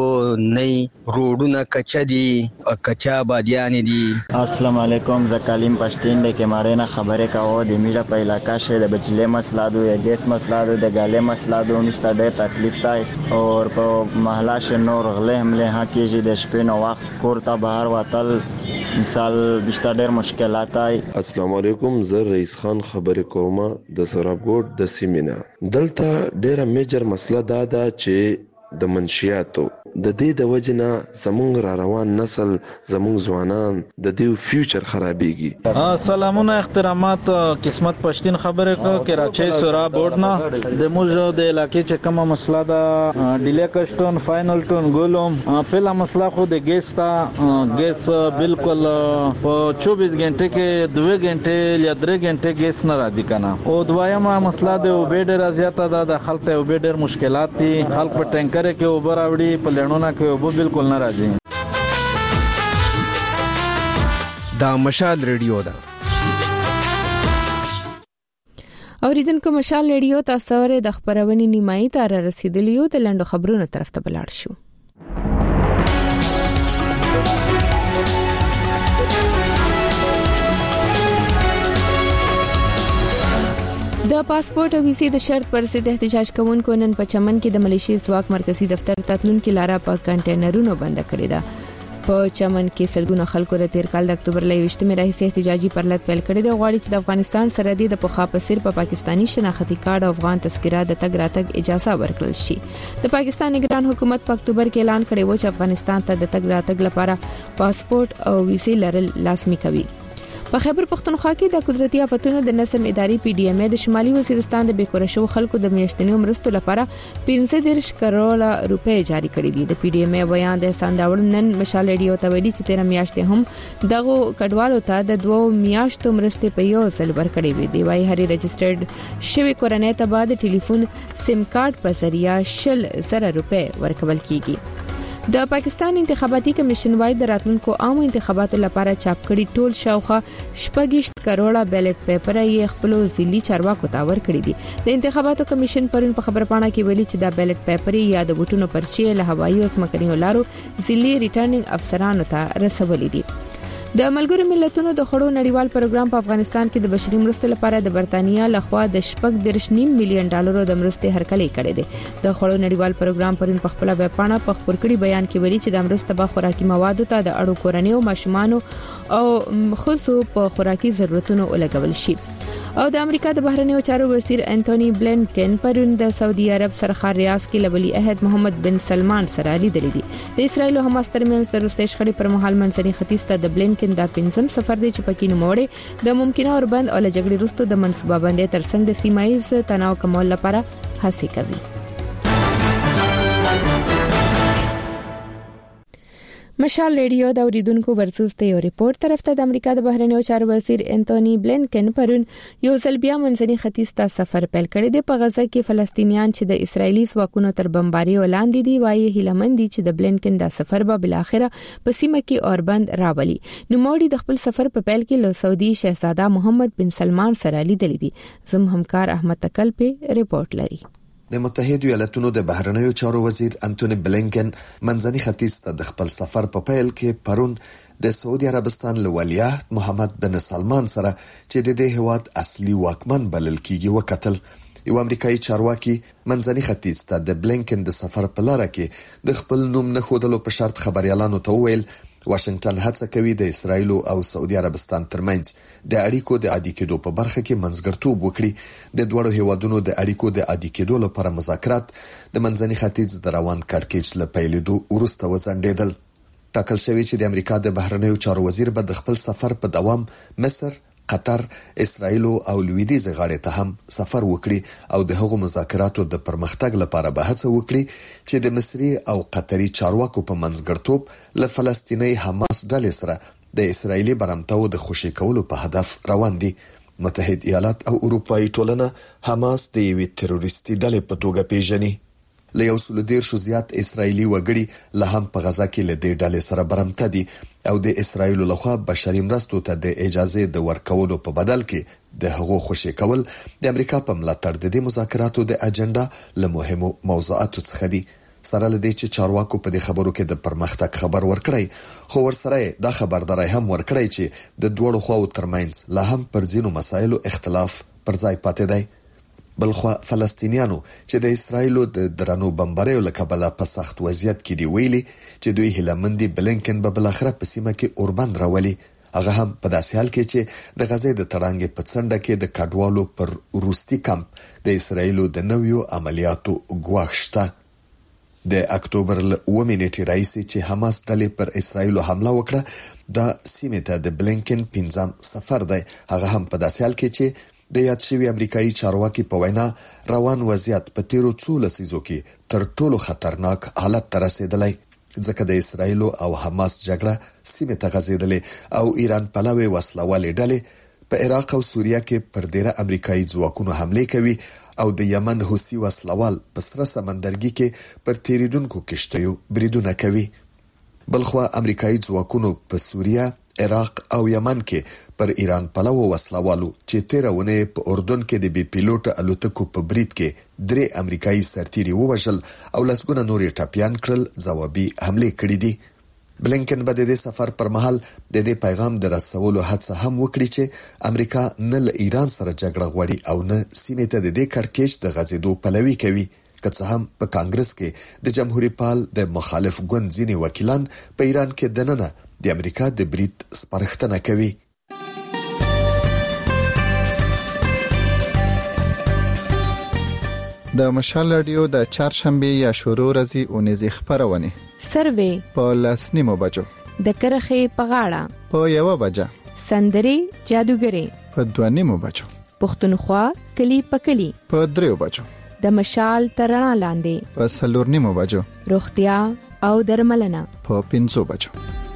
نه روډونه کچا دي او کچا بادیان دي. السلام علیکم زکالیم پښتین د کماړې نه خبره کاوه د میډا په علاقہ شه د بجلی مسله دو یا ګیس مسله دو د ګاله مسله دو نشته ډېر تکلیف تای او په محله شه نور غله حمله ها کېږي د شپې نو وخت کور ته بهر وتل مثال بشته ډېر مشکلات آی. السلام علیکم زه رئیس خان خبره کوم د سرابګوټ د سیمینا دلته ډېر میجر مسله ده چې د منشیاتو د دې د وجنه زمونږ را روان نسل زمونږ ځوانان د دې فیوچر خرابېږي. سلامونه احترامات قسمت پښتين خبره کو کراچۍ سورا بورډ نه د موږ د علاقې چې کومه مسله ده ډیلیکشن فائنل ټون ګولوم پهلا مسله خو د ګیس ګیس بالکل په 24 غنټه کې 2 غنټه یا 3 غنټه ګیس نه راځي کنه او دویمه مسله د وبېډ راځيته ده د خلک ته وبېډ مشکلات دي خلک په ټینکر کې اوبر راوړي په لړونه کې اوبه بالکل نه راځي. دا مشال ریډیو ده. اوریدونکو مشال ریډیو تاسو ور د خبرونې نیمایي تر رسیدلیو د لندو خبرونو طرف ته بلاړ شو. د پاسپورت او ویزې د شرط پر ضد احتجاج کوونکو نن په چمن کې د ملیشي ځواک مرکزی دفتر تتلونکو لاره په کنټینرونو بند کړی ده. په چمن کې سلګونه خلکو د تیر کال د اکتوبر ل 28 راهیسې احتجاجي پرلط پیل کړی دی. غواړي چې د افغانستان سرحدي د پخوا په سر په پاکستانی شناختی کارت او افغان تذکره د تګ راتګ اجازه ورکړل شي. د پاکستان نگران حکومت په اکتوبر کې اعلان کړی و چې افغانستان ته د تګ راتګ لپاره پاسپورت او ویزې لرل لازمي کوي. په خیبر پختونخوا کې د قدرتي آفتونو د نظم اداري PDMA د شمالي وزیرستان د بیکوره شو خلکو د میاشتنیو مرستو لپاره 15 کروڑ روپۍ جاری کړې دي. د PDMA بیان د احسان داوړ نن مشال ریډیو ته ویلي چې 13 میاشتې هم دغه کډوالو ته د 2 میاشتو مرستې په یو ځل ورکړې وي. دی وايي هرې رجسټرډ شوی کورنۍ ته بعد ټلیفون سیم کارت په ذریعہ 100,000 روپۍ ورکول کیږي. د پاکستان انتخاباتي کمیشن وايي د راتلونکو عام انتخاباتو لپاره چاپ کړي ټول شاوخه 26 کروڑ بیلټ پیپر یې خپل ځلي چارواکو ته ورکړي دي. د انتخاباتو کمیشن پرون په خبرپاڼه کې ویلي چې دا بیلټ پیپر یا د ووټونو پرچې له هوایي او ځمکنیو لارو ځلي ریټرنینګ افسرانو ته رسولي دي. د ملګرو ملتونو د خړو نړیوال پروګرام په افغانستان کې د بشري مرستو لپاره د برتانیا لخوا د $14.9 میلیون د مرستې هرکلی کړې ده. د خړو نړیوال پروګرام پرون په خپل ویب پاڼه په خبر کړي بیان کې ویلي چې د مرستې په خوراکي موادو ته د اړو کورنیو ماشومانو او خصوص په خوراکي ضرورتونو ولګول شي. او د امریکا د بهرنیو چارو وزیر انټونی بلینکن پرون د سعودي عرب سرخار ریاض کې لولي عہد محمد بن سلمان سره لیدل دي. د اسرایل او حماس ترمنځ د روسي شخړې پر مهال منځني ختیځ ته د بلینکن د 5م سفر دی چې پکې نوموړي د ممکنه اوربند او لجګړې وروسته د منصوبه بندۍ ترڅنګ د سیمایي تناو کمول لپاره هڅې کوي. مشال ریډیو د اوریدونکو ورسوس ته یو ریپورت طرف ته د امریکا د بهرنیو چارو وزیر انټونی بلینکن پرون یو ځل بیا منځني ختیځ ته سفر پیل کړی دی. په غزه کې فلسطینیان چې د اسرایلی ځواکونو تر بمباري ولاندې دي وايي هیلمن دي چې د بلینکن د سفر به بل اخره په سیمه کې اوربند راولي. نوموړي د خپل سفر په پیل کې له سعودي شاهزاده محمد بن سلمان سره لیدل دي. زم همکار احمد تکل په ریپورت لري. د متحده ایالاتونو د بهرنیو چارو وزیر انټونی بلینکن منځني ختیځ ته د خپل سفر په پیل کې پرون د سعودي عربستان له ولیعهد محمد بن سلمان سره چې د دې هیواد اصلي واکمن بلل کیږي وکتل. یو امریکایي چارواکي منځني ختیځ ته د بلینکن د سفر په لاره کې د خپل نوم نه خودلو په شرط خبريالانو ته وویل واشنگټن هڅه کوي د اسرایل او سعودي عربستان ترمنځ د اړیکو د عادي کېدو په برخه کې منځګړتوب وکړي. د دوړو هیوادونو د اړیکو د عادي کېدو لپاره مذاکرات د منځني ختیځ د روان کړکېچ له پیلېدو وروسته وځنډېدل. ټاکل شوی چې د امریکا د بهرنیو چارو وزیر به د خپل سفر په دوام مصر، قطر، اسرائیل او لویدیځ غاړې ته هم سفر وکړي او د هغو مذاکراتو د پرمختګ لپاره به هڅه وکړي چې د مصري او قطري چارواکو په منځګړتوب له فلسطیني حماس ډلې سره د اسرایلی برمتاو د خوشي کولو په هدف روان دي. متحده ایالات او اروپאי ټولنه حماس د یوې تروریستي ډلې په توګه پیژني. له 110 زیات اسرایلی وګړي له هم په غزا کې له دې ډلې سره برمته دي او د اسرایل لخوا بشري مرستو ته د اجازه د ورکولو په بدل کې د هغو خوشي کول د امریکا په ملاتړ د دې مذاکراتو د اجنډا له مهمو موضوعاتو څخه دي. سره لدی چې چارواکو په دې خبرو کې د پرمختګ خبر ورکړی خو ورسره دا خبرداري هم ورکړی چې د دوړو خواو ترمنځ لا هم پر ځینو مسایلو اختلاف پر ځای پاتې دی. بلخوا فلسطینیانو چې د اسرایل د درنو بمباریو له کبله په سخت وضعیت کې دی ویلي چې دوی هیلمندي بلینکن به بل اخره په سیمه کې اوربند راولي. هغه هم په داسې حال کې چې د غزې د تړانګې په څنډه کې د کډوالو پر روسي کمپ د اسرایل د نویو عملیاتو ګواښ شته. د اکتوبر 9 نیټې راځي چې حماس ډلې پر اسرایل حمله وکړه د سیمه ته د بلینکن 5م سفر دی. هغه هم په داسې حال کې چې د یاد شوی امریکایي چارواکي په وینا روان وضعیت په تیرو څو لسیزو کې تر ټولو خطرناک حالت ته رسیدلی ځکه د اسرایل او حماس جګړه سیمه ته غځېدلې او ایران پلوي وسلوالې ډلې په عراق او سوریه کې پر ډیره امریکایي ځواکونو حمله کوي او د یمن حوثي وسلوال په سره سمندرګي کې پر تیریدونکو کشتیو بریدونه کوي. بلخوا امریکایي ځواکونو په سوریه، عراق او یمن کې پر ایران پلو وسلوالو چې 13 ونه په اردن کې د بي پیلوټ الوتکو په برید کې 3 امریکایي سرتیري ووژل او لسګونه نورې ټاپیان کړل ځوابي حمله کړې دي. بلینکن به د دې سفر پر مهال د دې پیغام د رسولو هڅه هم وکړي چې امریکا نه له ایران سره جګړه غواړي او نه سیمې ته د دې کړکېچ د غځېدو پلوي کوي. که څه هم په کانګرس کې د جمهوریت پال د مخالف ګوند ځینې وکیلان په ایران کې دننه د امریکا د برید سپارښتنه کوي. د مشال رادیو د چهارشنبه یا شروع ورځې اونیزې خبرونه سروې په لسنیمو بجو د کرخې په غاړه په 1 بجه سندري جادوګري په 2 بجو پښتونخوا کلی په کلی په 3 بجو د مشال ترنا لاندې په 4 بجو روغتیا او درملنه په 5 بجو.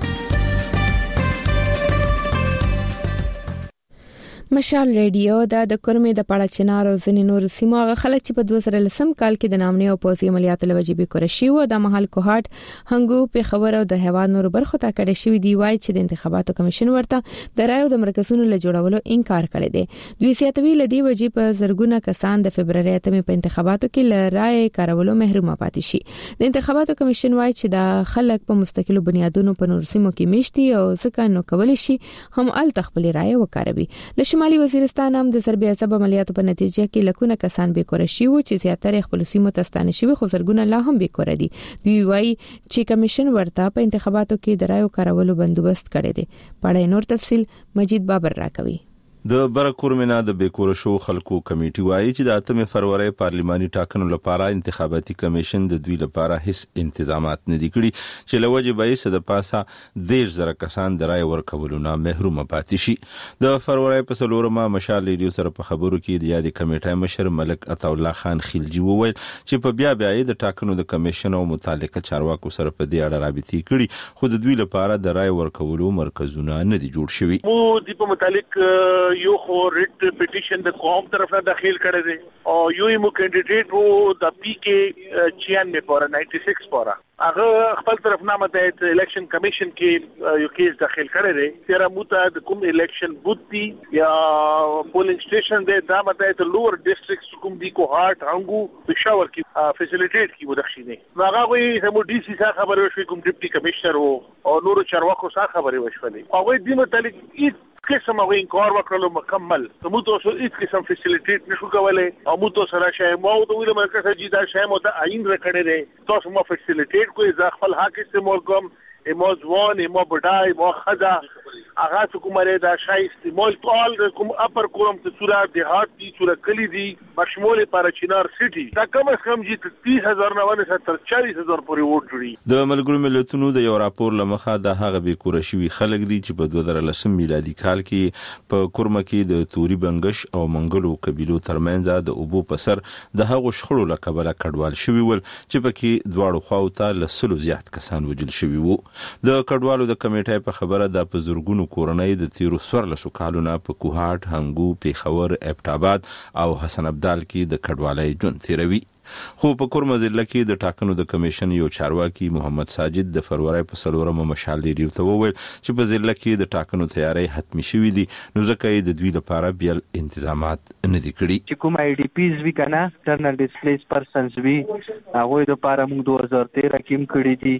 مشال ریډیو د کورمې د پاړه چنار او ځینې نور سیمو هغه خلک چې په 2010 کال کې د نامنې او پوزي عملیاتو لوجې به کور شي و د محل کوهات هنګو په خبر او د هوا نور برخو ته کړي شوی دی وای چې د انتخاباتو کمیشن ورته د رایو د مرکزونو له جوړولو انکار کړی دی. دوی سیاتوی لدی وجې په زرګونه کسان د فبرवरी اتمې په انتخاباتو کې ل رای کارولو محروم پاتې شي. د انتخاباتو کمیشن وای چې د خلک په مستقلو بنیادونو په نور سیمو کې میشتي او ځکه نو کول شي هم ال تخپل رای وکاروي. شمالي وزیرستان هم د ضرب عصب عملیاتو په نتیجه کې لکونه کسان به کور شي او چې زیاتره خپل سیمو ته ستانه شي خو زرګونه لا هم به کور دي. دوی وایي چې کمیشن ورته په انتخاباتو کې د رایو کارولو بندوبست کړی دی. پړې نور تفصیل مجید بابر راکوي. د برکورمنا د بیکور شو خلکو کمیټي وایي چې د 8 فروری پارلیماني ټاکنو لپاره انتخاباتي کمیشن د دوی لپاره هیڅ انتظامات نه دي کړی چې لوجه به یې د پاسه 10000 کسان د رای ورکولو نه محروم پاتې شي. د فروری په سلورمه مشال ریډیو سره په خبرو کې د یادې کمیټې مشر ملک عطا الله خان خلجی وویل چې په بیا د ټاکنو د کمیشن او متعلقه چارواکو سره په دې اړه رابطې کړي خو د دوی لپاره د رای ورکولو مرکزونه نه دي جوړ شوي. مو د په متعلق یو خو ریټ پټیشن د قوم طرف نه داخل کړی دی او یو مو کینډیډیټ وو د پی کې 96 پورا 96 پورا هغه خپل طرف نامه د الیکشن کمیشن کې یو کیس داخل کړی دی تیرا موته د کوم الیکشن بوت دی یا پولینګ سټیشن دی دا مته د لوور ډیسټریکټ کوم دی کوهات هنګو پېښور کې فیسیلیټیټ کی ودښینه هغه وی سمو ډي سي څخه خبرو شوی کوم ډیپټي کمشنر او نور چارواکو څخه خبرې وشولې هغه د متعلق قسم او انکار وکړلو مکمل مو ته اوس هیڅ قسم فیسیلیټیټ نشو کولای او مو ته سره شای مو د ویل مرکز جیدا شای مو د عین رکړې ده تاسو مو فیسیلیټیټ کوی ځ خپل حق استعمال کوم ایمو ځوان ایمو بډای ایمو خدا هغه کومره دا شای استعمال ټول کوم اپر کوم ته صورت دیهات دي صورت کلی دي بشمول پر چینار سټي دا کم از کم جی 30000 نه 40000 پورې ووټ جوړي. د ملګرو ملتونو د یو راپور لمخه د هغه به کورشوي خلک دي چې په 2010 میلادي کال کې په کورمه کې د توري بنگش او منګلو قبيلو ترمنځ د اوبو پسر د هغو شخړو لکبله کډوال شوی ول چې پکې دواړو خواو ته لسلو زیات کسان وجل شوی وو. د کډوالو د کمیټې په خبره د پزورګونو کورنۍ د تیرو 14 کالونو په کوهات هنګو پیښور ابټاباد او حسن ابدال کې د کډوالۍ ژوند تیروي. خو په کورمه ضلع کې د ټاکنو د کمیشن یو چارواکي محمد ساجد د فروری په سلورمه مشال ریډیو ته وویل چې په ضلع کې د ټاکنو تیاری حتمی شوې دي نو ځکه یې د دوی لپاره بیل انتظامات نه دي کړی. چې کوم آی ډی پیز وی کنه انټرنل ډیسپلیس پرسنز وی هغه د لپاره موږ 2013 کې کړی دي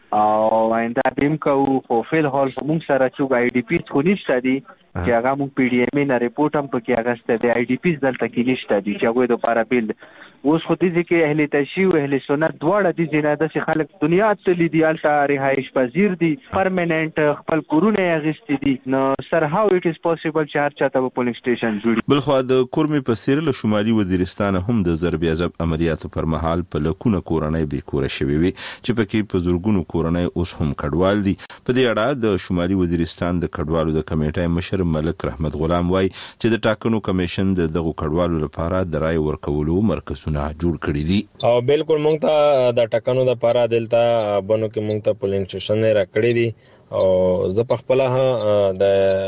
او آینده بیم کو خو فل هال موږ سره چې آی ډی پیز خو نشته دي چې هغه موږ پی ډی ایم نه ریپورت هم پکې اغسته دی آی ډی پیز دلته کې نشته دي چې هغه د لپاره بیل اوس خو دې کې اهل تشیع او اهل سنت دواړه دي زناده چې خلک دنیا ته لیدي الته رهایش پذیر دي پرمننت خپل کورونه اغستی دي نو سر هاو اټ از پوسیبل چې هر چاته په پولینګ سټیشن جوړي. بلخو د کورمې په سیر له شمالي وزیرستان هم د ضرب عصب عملیاتو پر مهال په لکونه کورنۍ به کور شوي وي چې پکې په زورګونو کورنۍ اوس هم کډوال دي. په دې اړه د شمالي وزیرستان د کډوالو د کمیټې مشر ملک رحمت غلام وای چې د ټاکنو کمیشن دغه کډوالو لپاره د رای ورکولو مرکزونه جوړ کړی دي او بالکل مونږ ته د ټاکنو د لپاره دلته بنو کې مونږ ته پولینګ سټیشن را کړی دي او زه په خپل د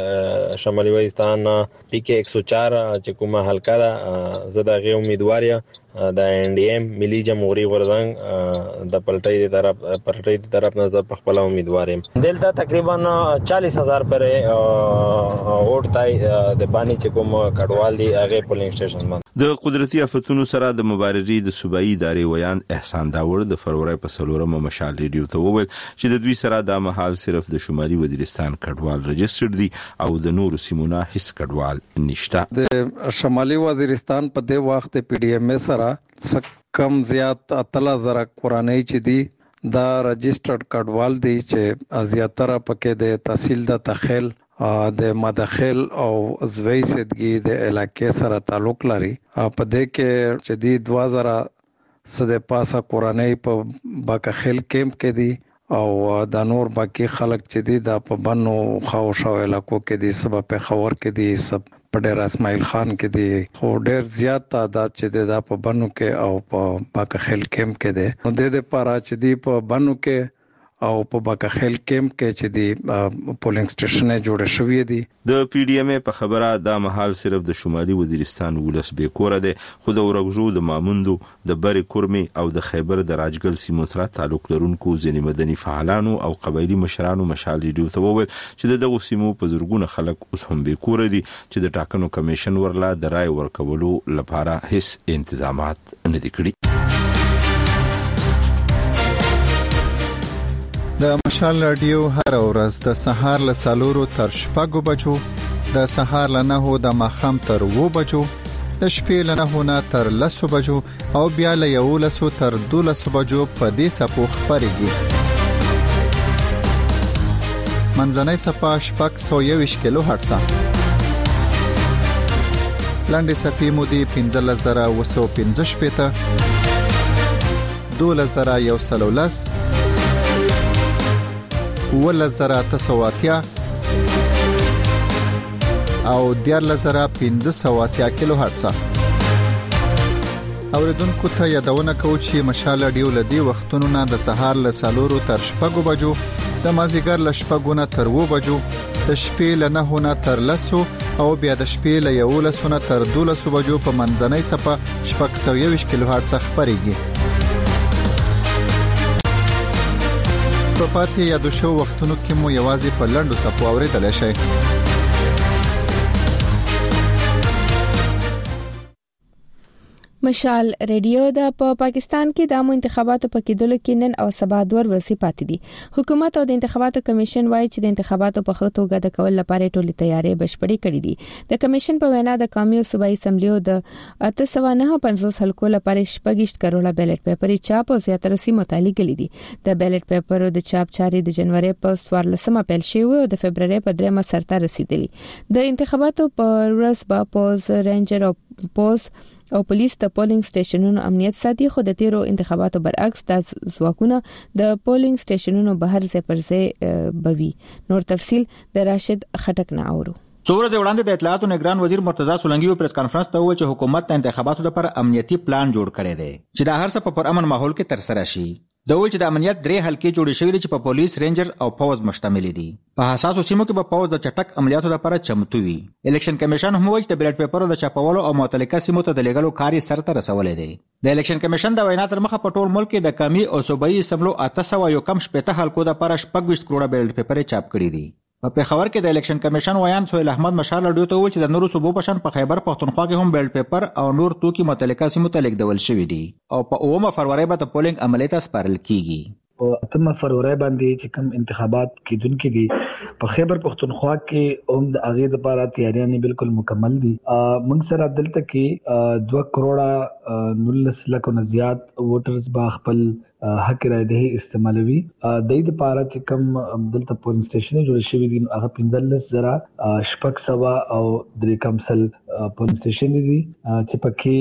شمالي وزیرستان پی کې 104 چې کومه حلقه ده زه د غي امیدوار یم د ان ډی ایم ملي جمهوریت غورځنګ د پلټۍ طرف نه زه په خپل امیدوار یم. دلته تقریبا 40000 پر ووټ تای د باندې چې کوم کډوال دي هغه پولینګ سټیشن باندې. د قدرتي آفتونو سره د مبارزې د صوبایي ادارې ویان احسان داور د فروری په 4 مشال ریډیو ته وویل چې د دوی سره د مهال صرف د شمالي وزیرستان کډوال رجستر دي او د نورو سیمونو هیڅ کډوال نشته. د شمالي وزیرستان په د وخت پی ډی ایم سره کم زیات 3000 قرانه چې دي دا رجسترډ کډوال دي چې زیاتره پکې د تحصیل د تخیل د مداخل او زوی سدګي د علاقې سره تعلق لري. په دې کې چې دی 2000 سده پاسه قرانه په باکخل کیمپ کې دي او د نور باقي خلک چې دي د په بنو خاوشو علاقو کې دي، سبب په خور کې دي، سب په ډیر اسماعیل خان کې دي، خو ډیر زیات تعداد چې د په بنو کې او په باکخل کیمپ کې دي. نو د لپاره چې دی په بنو کې او په باکخل کیمپ کې چې دی پولینګ سټیشن جوړ شوی دی. د پی ډی ایم په خبره د مهال صرف د شمالي وزیرستان ولس به کور ده، خو د ورغجو د ماموندو د بری کورمي او د خیبر د راجګل سیمو سره تعلق لرونکو ځینې مدني فعالانو او قبایلی مشرانو مشال ریډیو ته وویل چې دغه سیمو په زورګونه خلک اوس هم به کور دي چې د ټاکنو کمیشن ورلا د رای ورکولو لپاره هیڅ انتظامات نه دي کړی. د مشال رادیو هر ورځ د سهار له 4 تر 6 بجو، د سهار له 9 د ماخام تر 2 بجو، د شپې له 9 نه تر 10 بجو او بیا له 11 تر 12 بجو په دې سپو خبرېږي. منځنۍ سپا 621 کیلو هرتز، لاندې سپې مودي 15115 12110 ولزراتسواتیا او 10580 کیلو هرتز. اوریدونکو ته یادونه کوم چې مشال رادیو لدی وختونو نه د سهار له 4 تر 6 بجو، د مازیګر له 6 نه تر 2 بجو، د شپې له 9 نه تر 10 او بیا د شپې له 11 نه تر 12 بجو په منځنۍ سپه 621 کیلو هرتز خبرېږي. په پاتې یادو شو وختونو کې مو یوازې په لنډو سپو اوریدل شي. مشال ریډیو د پاکستان کې د انتخاباتو په کېدلو کې نن او سبا 2 ورځې پاتې دي. حکومت او د انتخاباتو کمیشن وايي چې د انتخاباتو په خطو غږ کول لپاره ټولې تیارې بشپړې کړې دي. د کمیشن په وینا د قومي او صوبایي اسمبلیو د 859 حلقو لپاره 26 کروڑه بیلټ پیپر چاپ او زیاتره سیمو ته لېږلي دي. د بیلټ پیپر د چاپ چارې د جنوري په 14 پیل شوې او د فبرवरी په 3 سرته رسیدلي. د انتخاباتو په ورځ به پوز رینجر او پوز او پولیس د پولینګ سټیشنونو امنیت ساتي، خو د تیرو انتخاباتو برعکس د ځواکونو د پولینګ سټیشنونو بهر ځای پر ځای بوي. نور تفصيل د راشد خټک نه اورو. څومره وړاندې د اطلاعاتو نگران وزیر مرتضی سولنګي په پریس کانفرنس ته وویل چې حکومت د انتخاباتو لپاره امنیتي پلان جوړ کړی دی چې د هر څه په پرامن ماحول کې تر سره شي. د ویل چې د امنیت 3 حلقې جوړې شوې دي چې په پولیس، رینجر او پوز مشتمل دي. په حساسو سیمو کې په پوز د چټک عملیاتو لپاره چمتو وي. الیکشن کمیشن هم ویل چې د بیلټ پیپرو د چاپولو او متعلقه سیمو ته د لېږلو کار یې سرته رسولې دی. د الیکشن کمیشن د وینا تر مخه په ټول ملک کې د قومي او صوبایي اسمبلیو 800 حلقو لپاره 26 کروڑه بیلټ پیپر چاپ کړي دي. په پیښور کې د الیکشن کمیشن ویان سهیل احمد مشال رادیو ته ویل چې د نورو صوبو په شان په خیبر پښتونخوا کې هم بیلټ پیپر او نور توکي متعلقه سیمو ته لیږدول شوي دي او په 9 فروری به د پولینګ عملیات سپارل کیږي. په 8 فروری باندې چې کوم انتخابات کېدونکي دي په خیبر پښتونخوا کې هم د هغې لپاره تیاریانې بالکل مکمل دي. موږ سره دلته کې 2 کروڑه 19 لکه نه زیات ووټرز به خپل حق رای دهي استعمالوي. د دې لپاره چې کوم دلته پولینګ سټیشن جوړ شوی دي هغه 15,000 شپږ سوه او 3 کمسل پولینګ سټیشن دي چې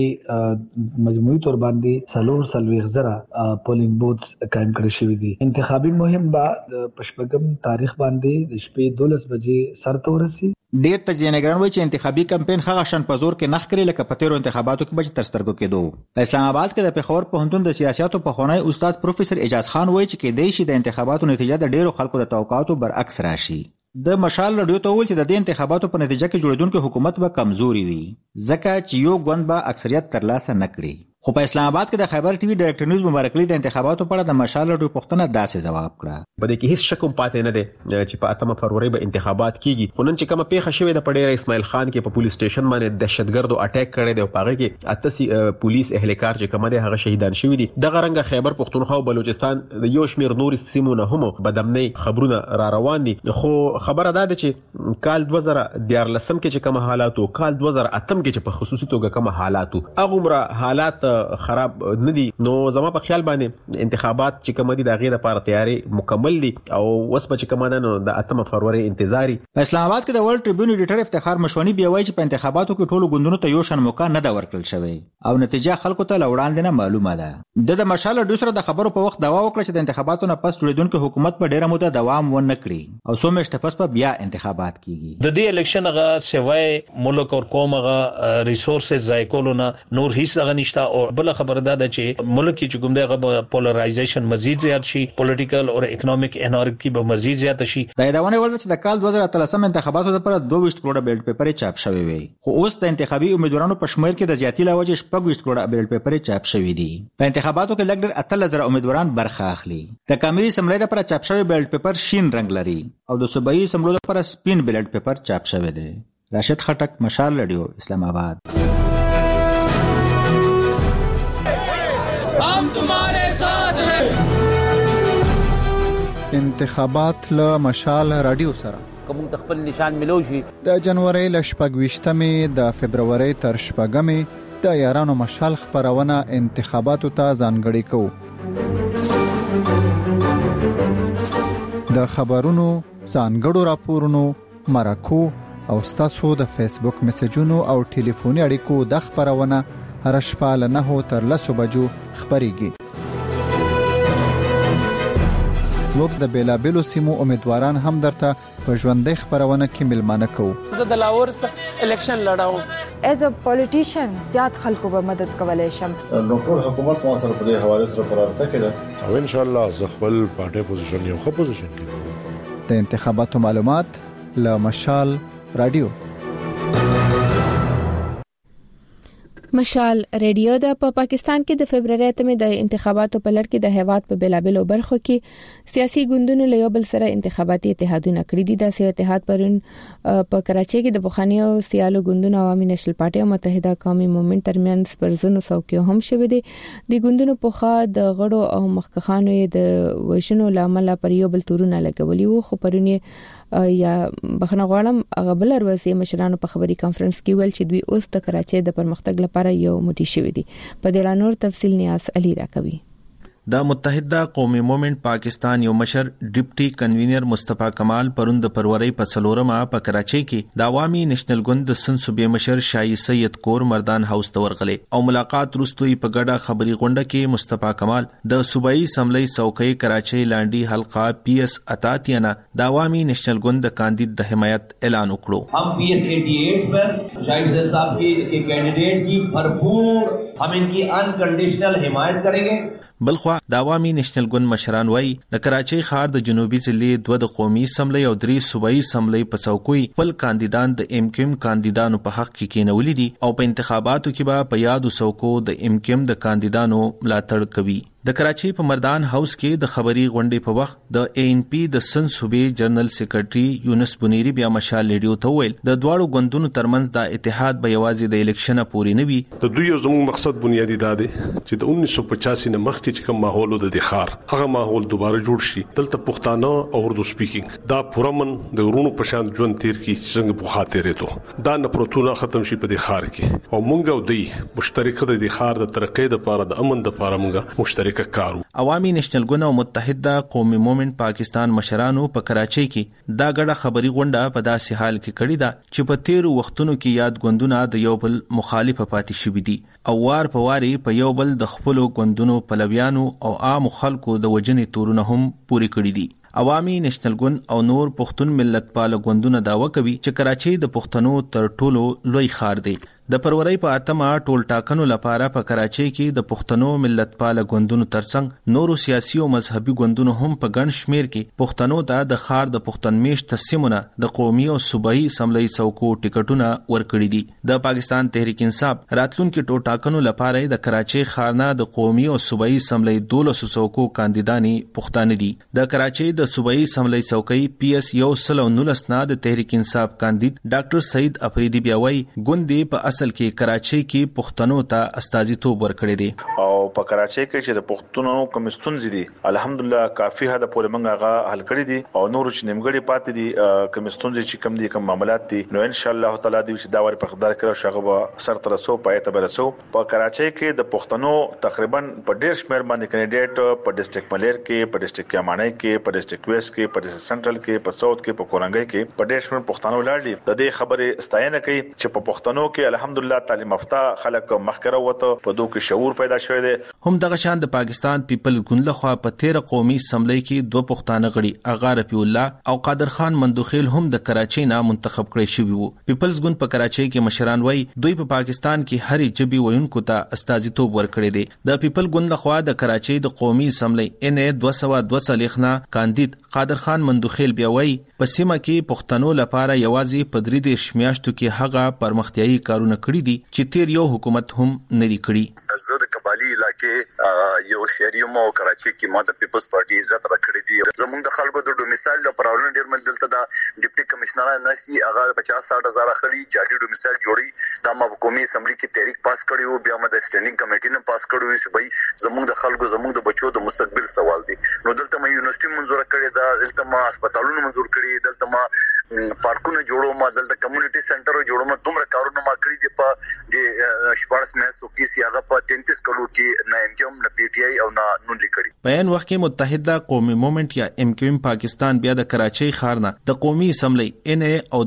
پکې مجموعي تور باندې 440,000 پولینګ بوتس قائم کړی شوی دي. انتخابي مهم به په 8 تاریخ باندې د شپې 12 بجې سرته ورسي. ډېر تجزیه‌نګران وایي چې انتخابي کمپاین هغه شان په زور کې نخ کړي لکه په تیرو انتخاباتو کې به تر سترګو کېدو. په اسلام آباد کې د پیښور پوهنتون د سیاستو پخوانی استاد پروفیسور اعجاز خان وایي چې کېدای شي د انتخاباتو نتیجه د ډېرو خلکو د توقعاتو برعکس راشي. د مشال رادیو ته ویل چې د دې انتخاباتو په نتیجه کې جوړیدونکو حکومت به کمزوري وي ځکه چې یو ګوند به اکثریت ترلاسه نه کړي. خو په اسلام آباد کې د خیبر ټي وي ډایرکټر نیوز مبارک علي د انتخاباتو په اړه د مشال راډیو پوښتنه داسې جواب کړه. په دې کې هیڅ شک هم پاتې نه دی چې په 8 فروری به انتخابات کیږي. خو نن چې کومه پیښه شوې ده په ډیر اسماعیل خان کې په پولیس سټیشن باندې دهشتګردو اٹیک کړی دی او پاغه کې 88 پولیس اهلکار چې کومه ده هغه شهیدان شوي دي. دغه رنګ خیبر پښتونخوا او بلوچستان د یو شمیر نور سیمونه هم بدامنۍ خبرونه را روان دي. خو خبره ده چې کال 2014 کې چې کوم حالات او کال 2008 کې چې په خصوصي توګه کوم حالات هغه عمره حالات خراب نه دي. نو زما په خیال باندې انتخابات چې کوم دي د غیر لپاره تیاری مکمل دي او اوس په چې کوم نه د 8 فروری انتظاری. اسلام آباد کې د ورلد ټریبیون ایډیټر افتخار مشونی بیا وایي چې په انتخاباتو کې ټولو ګوندونو ته یو شان موقع نه دا ورکړل شوی او نتیجه خلکو ته لوړاندې نه معلومه ده. د مشال دوسره د خبرو په وخت داوا وکړه چې د انتخاباتو نه پس جوړیدونکو حکومت په ډیره موده دوام ونه کړي او څو میاشتې پس په بیا انتخابات کیږي. د دې الیکشن هغه سوای ملک او قوم هغه ریسورسز ځای کولونه نور هیڅ هغه نشته. او بل خبره ده چې ملک کې کوم دغه پولرایزیشن مزید زیات شي، پولیټیکل او اکونومیک انارکی به مزید زیات شي. دا یادونه ورته چې د کال 2013 انتخاباتو لپاره 22 کروڑه بیلټ پیپر چاپ شوی وي خو اوس د انتخابي امیدوارانو په شمیر کې د زیاتی لاوجه 20 کروڑه بیلټ پیپر چاپ شوی دي. په انتخاباتو کې لګ ډیر 8000 امیدواران برخه اخلي. د کامیری سملې لپاره چاپ شوی بیلټ پیپر شین رنگ لري او د صوبایي سملو لپاره سپین بیلټ پیپر چاپ شوی دی. راشد خټک، مشال رادیو، اسلام آباد. हम तुम्हारे साथ हैं. انتخابات له مشال رادیو سره کوم تخپل نشان ملوشي د جنوري ل 28مې د فبرवरी تر 8مې د یارانو مشال خبرونه انتخاباتو ته ځانګړي کوو. د خبرونو ځانګړو راپورونو مرکو او ستاسو د فیسبوک میسجونو او ټلیفوني اړیکو د خبرونه هر شپه له 9 تر 10 بجو خبريږي. موږ د بیلابلو سیمو امیدواران هم درته په ژوندۍ خبرونه کې ملمانه کوو. زه د لاهور الیکشن لړاوم ایز ا پولیټیشن زیات خلکو به مدد کولای شم. نو ټول حکومت مو سره په دې حواله سره پرارته کړه او ان شاء الله ز خپل پارټي پوزیشن یو ښه پوزیشن کې. د انتخاباتو معلومات له مشال رادیو. مشال ریډیو د پاکستان کې د فبرवरी اتمې د انتخاباتو په لړ کې د هیواد په بلابلو برخو کې سیاسي ګوندونو له یو بل سره انتخاباتي اتحادونه کړی دي. د سیاسي اتحاد پرون په کراچۍ کې د بخانیو سیالو ګوندونو عوامي نېشنل پارټي او متحده قومي موومېنټ ترمنځ پرزنو څوکیو هم شوې دي. د ګوندونو په خوا د غړو او مخکخانو د وښنو لامل پر یو بل تورونه لګولي وو خو پرونی یا بخنه غواړم غبل ورسې مشرانو په خبري کانفرنس کې ویل چې دوی اوس د کراچۍ د پرمختګ لپاره یو موټی شوی دي. په دې اړه نور تفصیل نیاز علي راکوي. د متحده قومي موومېنټ پاکستان یو مشر ډیپټي کنوینر مصطفی کمال پرون د فروری په 4مه په کراچۍ کې د عوامي نېشنل ګوند د سن صوبې مشر شاهي سید کور مردان هاوس ته ورغلي او ملاقات وروسته په ګډه خبري غونډه کې مصطفی کمال د صوبایي سملې څوکۍ کراچۍ لاندې حلقه PS اتاتیانا د عوامي نېشنل ګوند د کاندید د حمایت اعلان وکړو. हम PS 88 पर शाहिद साहब के कैंडिडेट की भरपूर हम इनकी अनकंडीशनल हिमायत करेंगे. بلخوا د عوامي نېشنل ګوند مشران وایي د کراچۍ ښار د جنوبي ضلع 2 د قومي سملې او 3 صوبایي سملې په څوکۍ خپل کاندیدان د MQM کاندیدانو په حق کې کېنولي دي او په انتخاباتو کې به په یادو څوکو د MQM د کاندیدانو ملاتړ کوي. د کراچۍ په مردان هاوس کې د خبري غونډې په وخت د ANP د سن صوبې جنرال سیکریټري یونس بنيري بیا مشال ریډیو ته ویل د دواړو ګوندونو ترمنځ د اتحاد به یوازې د الیکشن پورې نه وي. د دوی زموږ مقصد بنیادی دا دی چې د 1985 نه مخکې چې کوم ماحول د ښار هغه ماحول دوباره جوړ شي. دلته پښتانه او اردو سپیکینګ دا پرمن د ورونو په شان ژوند تیر کی څنګه په خاطر ته دا نفرتونه ختم شي په دې ښار کې او مونږ او دوی مشترک د دې ښار د ترقۍ لپاره د امن لپاره مونږ مشترک کارو. عوامي نېشنل ګوند او متحده قومي موومېنټ پاکستان مشرانو په کراچۍ کې دا غړه خبري غونډه په داسې حال کې کړې ده چې په تیرو وختونو کې یاد ګوندونه د یو بل مخالف پاتې شوي دي او وار په واري په یو بل د خپل ګوندونو پلویانو او عام خلکو د وجنې تورونه هم پوری کړی دي. عوامي نېشنل ګوند او نور پښتون ملت پال ګوندونه داوا کوي چې کراچۍ د پښتنو تر ټولو لوی ښار دی. د فروری په 8 ټول ټاکنو لپاره په کراچۍ کې د پښتنو ملتپال ګوندونو ترڅنګ نورو سیاسي او مذهبي ګوندونو هم په ګڼ شمیر کې پښتنو ته د خار د پښتنمیش تقسیمونه د قومي او صوبایي اسمبلی څوکو ټیکټونه ورکړي دي. د پاکستان تحریک انصاف راتلونکو ټول ټاکنو لپاره د کراچۍ خارنه د قومي او صوبایي اسمبلی 12 څوکو کاندیدانی پښتانه دي. د کراچۍ د صوبایي اسمبلی څوکۍ PS 119 نه د تحریک انصاف کاندید ډاکټر سعید افریدی بیاوي ګوندې په اصل کې کراچۍ کې پښتنو ته استازیتوب ورکړی دی او په کراچۍ کې چې د پښتنو کوم ستونزې دي الحمدلله کافي حد پورې موږ هغه حل کړی دي او نور چې نیمګړي پاتې دي کوم ستونزې چې کوم دي کوم معاملات دي نو ان شاء الله تعالی دوی چې دا ور په خدای کړو شغه سر تر رسو پاتې برسو په کراچۍ کې د پښتنو تقریبا په ډیر شمیر باندې کینډیډیټ په ډیسټریکټ ملیر کې په ډیسټریکټ کیمانای کې په ډیسټریکټ ویسټ کې په ډیسټریکټ سنټرل کې په ساوث کې په کورنګي کې په ډیر شمیر پښتنو ولاړ دي د دې خبره ستاینه کوي چې په پښتنو کې الحمدلله تعلیم یافته خلک مخکره وته په دوه کې شعور پیدا شوی دی. هم دغه شان د پاکستان پیپل ګوند لخوا په 13 قومي اسمبلی کې دوه پښتانه غړي اغا رفیع الله او قادر خان مندوخیل هم د کراچۍ نه منتخب کړي شوی وو. پیپلز ګوند په کراچۍ کې مشران وای دوی په پاکستان کې هرې جبي وینکو ته استازیتوب ورکړي دي. د پیپل ګوند لخوا د کراچۍ د قومي اسمبلی NA 222 نه کاندید قادر خان مندوخیل بیا وای په سیمه کې پښتنو لپاره یوازې په 3 میاشتو کې هغه پرمختیايي کارونه کړی دي چې تیر یو حکومت هم نه دی کړی. زه د کبالي علاقې یو شهري مو کراچۍ کې ماته پیپلز پارټي عزت راکړی دي. زموږ د خلکو د ډومیسایل لپاره ډیر من دلته د ډیپټي کمشنر نشي هغه 50-60 هزار خلی جاري ډومیسایل جوړي دا ما قومي اسمبلی کې تحریک پاس کړیو بیا ما د سټینډینګ کمیټې نه پاس کړو چې بھائی زموږ د خلکو زموږ د بچو د مستقبل سوال دي. نو دلته ما یونیورسيټي منزور کړی دا دلته ما هسپتالونه منزور کړی دلته ما پارکونه جوړو ما دلته کمیونټي سنټر جوړو ما دومره کارونه ما کړی دي په د شپارس میاشتو کې سیاغه په 33 کلو کې نه MKM نه PTI او نه نون لیکړي. په ان وخت کې متحده قومي موومېنټ یا MKM پاکستان بیا د کراچۍ خارنه د قومي اسمبلی NA او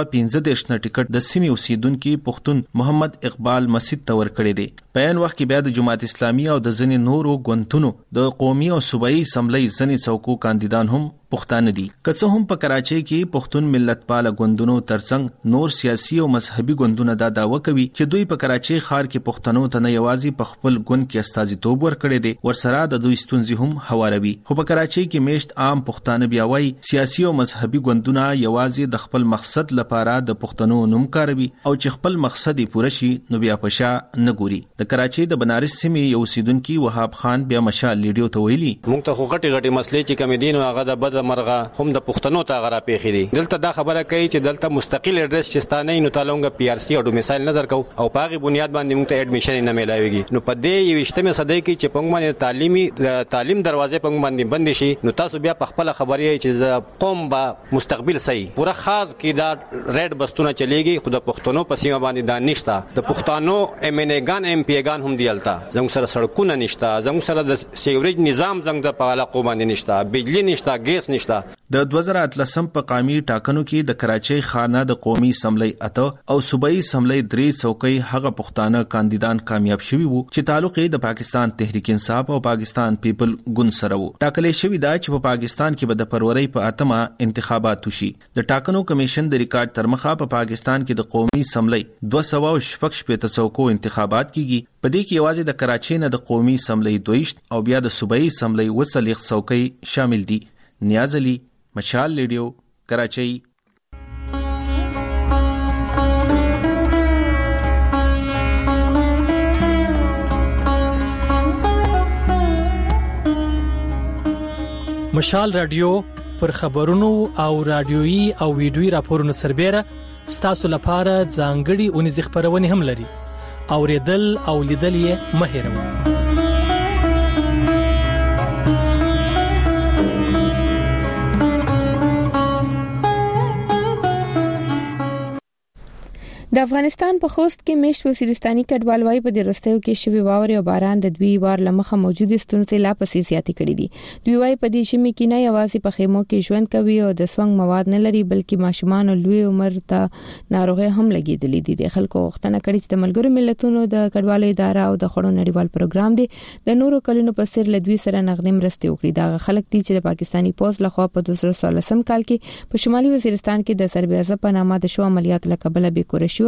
215 نه ټیکټ د سیمې اوسیدونکو پښتون محمد اقبال مسجد ته ورکړی دی. په ان وخت کې بیا د جماعت اسلامي او د ځینې نورو ګوندونو د قومي او صوبایي اسمبلی ځینې څوکو کاندیدان هم پښتانه دي. که څه هم په کراچۍ کې پښتون ملتپال ګوندونو ترڅنګ نور سیاسي او مذهبي ګوندونه دا دعوه کوي چې دوی په کراچۍ ښار کې پښتنو ته نه یوازې په خپل ګوند کې استازیتوب ورکړي دي ورسره د دوی ستونزې هم هواروي. خو په کراچۍ کې میشت عام پښتانه بیا وایي سیاسي او مذهبي ګوندونه یوازې د خپل مقصد لپاره د پښتنو نوم کاروي او چې خپل مقصد یې پوره شي نو بیا پشا نه ګوري. د کراچۍ د بنارس سیمې یو اوسیدونکو وهاب خان بیا مشال لیډیو ته ویلي موږ ته خو غټي مسلې چې کم دین او هغه د بد مرغه هم د پښتنو ته غره پیخي دي. دلته دا خبره کوي چې دلته مستقل اډرس چستانه نو تعلقه PRC او ډومیسایل نه درکو او پاغي بنیاد باندې موږ ته اډمیشن نه ملایويږي. نو په دې 20مه صدۍ کې چې پنګ باندې تعلیم دروازې پنګ باندې بند شي نو تاسو بیا په خپل خبرې چې قوم به مستقبل صحیح پورا خاص کې دا ریډ بستونه چلیږي خو د پښتنو په سیمه باندې دا نشته. د پښتنو MNA ګان MP ګان هم دیالتا زموږ سره سړکونه نشته زموږ سره د سیوریج نظام زموږ د علاقو باندې نشته بجلی نشته ګیس نشته. د 2013 په قومي ټاکنو کې د کراچۍ خانه د قومي اسمبلی 8 او صوبایي اسمبلی 3 څوکۍ هغه پښتانه کاندیدان کامیاب شوي وو چې تعلق یې د پاکستان تحریک انصاف او پاکستان پیپل ګوند سره وو. ټاکلې شوی دا چې په پاکستان کې به د فروری په 8 انتخابات وشي. د ټاکنو کمیشن د ریکارډ تر مخه په پاکستان کې د قومي اسمبلی 216 څوکو انتخابات کیږي. په دې کې یوازې د کراچۍ نه د قومي اسمبلی 22 او بیا د صوبایي اسمبلی 40 څوکۍ شامل دي. نیاز علي مشال لیډیو کراچۍ. مشال رادیو پر خبرونو او رادیويي او ویډیويي راپورونو سربېره ستاسو لپاره ځانګړي اونیز خبرونه هم لري. اوریدل او لیدل یې مه هېروئ. د افغانستان په خوست کې میشت وزیرستاني کډوال وايي په درستیو کې شوی واوري او باران د دوی وار لمخه موجوده ستونزې لا پسې زیاتې کړې دي. دوی وايي په دې شمه کې نه یوازې په خیمو کې ژوند کوي او د سونګ مواد نه لري بلکې ماشومان او لوی عمر ته ناروغي هم لګېدلې دي. د خلکو غوښتنه کړې چې د ملګرو ملتونو د کډوالو اداره او د خړو نړیوال پروګرام دی د نورو کلونو په سر لدوی سره نغدي مرستې وکړي. دا خلک دي چې د پاکستاني پوز لخوا په 2013 کال کې په شمالي وزیرستان کې د سربیازه په نامه د شو عملیات لکبل به کورشي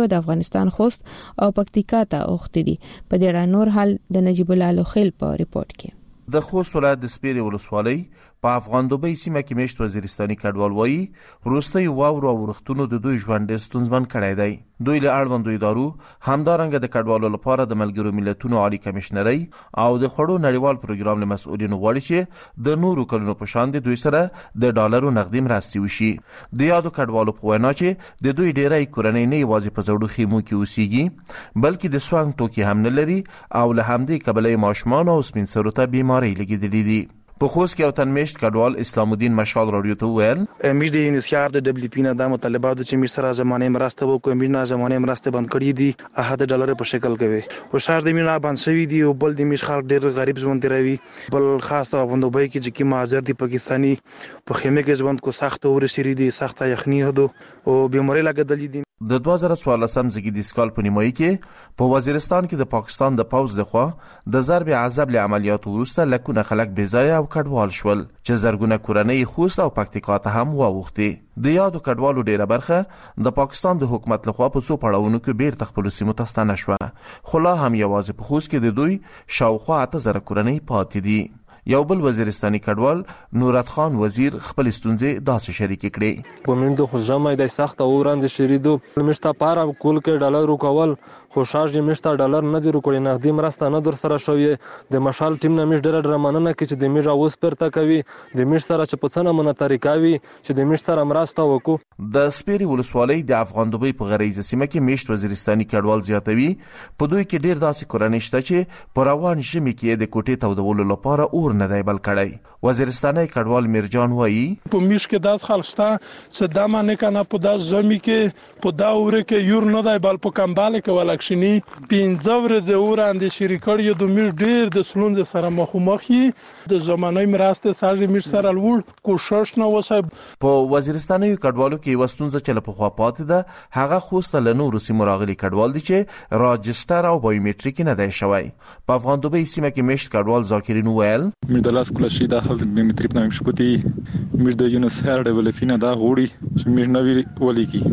رادیو د افغانستان خوست او پکتیکا ته اوختي دي. په دې اړه نور حال د نجیب الله لوخیل په ریپورت کې. د خوست ولایت د سپیرې ولسوالۍ په افغان دوبۍ سیمه کې میشت وزیرستاني کډوال وایي وروستي واورو او ورښتونو د دوی ژوند ډېر ستونزمن کړی دی. دوی له اړوندو ادارو همدارنګه د کډوالو لپاره د ملګرو ملتونو عالی کمشنرۍ او د خوړو نړیوال پروګرام له مسؤلینو غواړي چې د نورو کلونو په شان د دوی سره د ډالرو نغدي مرستې وشي. د یادو کډوالو په وینا چې د دوی ډېری کورنۍ نه یوازې په زړو خیمو کې اوسېږي بلکې د سوانګ توکي هم نه لري او له همدې کبله ماشومان او سپین سرو ته بیماری لګېدلې دي. په خوست کې او تنمیشت کډوال اسلام الدین مشال رادیو ته ویل امیر د انسیار د دبليو پی نه د مطالباتو چې میر سره زمانه مرسته وکړي امیر نه زمانه مرسته بند کړی دي احد ډالر په شکل کوي او شهر د میر نه بند شوی دی او بل د میر خلک ډېر غریب ژوند کوي بل خاص په بندوبای کې چې کی مهاجر دي پاکستانی په خیمه کې ژوند کو سخت اور شری دي سخت یخنی هدو او بیماری لګدلې دي. د 2014 زګیدي سکال په نیمایي کې په وزیرستان کې د پاکستان د پوز لخوا د ضرب عذاب له عملیاتو وروسته لکونه خلک بېځایه او کډوال شول چې زرګونه کورنۍ خوست او پکتیکا ته هم واوښتي. د یادو کډوالو ډیره برخه د پاکستان د حکومت لخوا په څو پړاوونو کې بیرته خپل سیمو ته ستنه شوه خو لا هم یوازې په خوست کې د دوی شاوخوا 8000 کورنۍ پاتې دي. یو بل وزیرستاني کډوال نورات خان وزیر خپل ستونزې داسې شریک کړي. پومند خو جامه د سخت اوران د شریدو مشته پاره کول کې ډالر کول خو شارج مشته ډالر نه دی کړی نغدي مرسته نه در سره شوې د مشال ټیم نه مش ډېر مننه کې چې د میجا اوس پرته کوي د مش سره چې پڅنه مونږ طریقاوي چې د مش سره مرسته وکړو. د سپیرې ولسوالۍ د افغان دوبۍ په غریزه سیمه کې میشت وزیرستاني کډوال زیاتوي په دوی کې ډېر داسې کورنۍ شته چې په روان ژمي کې د کوټې تودولو لپاره اور نه دی بل کړی. وزیرستاني کډوال میرجان وایي په میش کې داس خلشته چې دا معنی کنه په داس ژمي کې په دا اور کې یور نه دی بل په کمباله کې ولکشنی 15 ورځې اور اند شریکړ یو د میش ډیر د سلونز سره مخومخي د زمانه مرسته سره میش سره لوړ کوشش نه وسه. په وزیرستاني کډوالو کې وستونزه چې په خوا پاتې ده هغه خوست له نورو سیمو راغلي کډوال دي چې راجستر او بایومټریک نه دی شوی. په افغان دوبۍ سیمه کې میشت کډوال ذاکرین ویل las clasii da hal de trip na mshputi mir de UNHCR de velefina da غوړي چې mir نوی ولیکي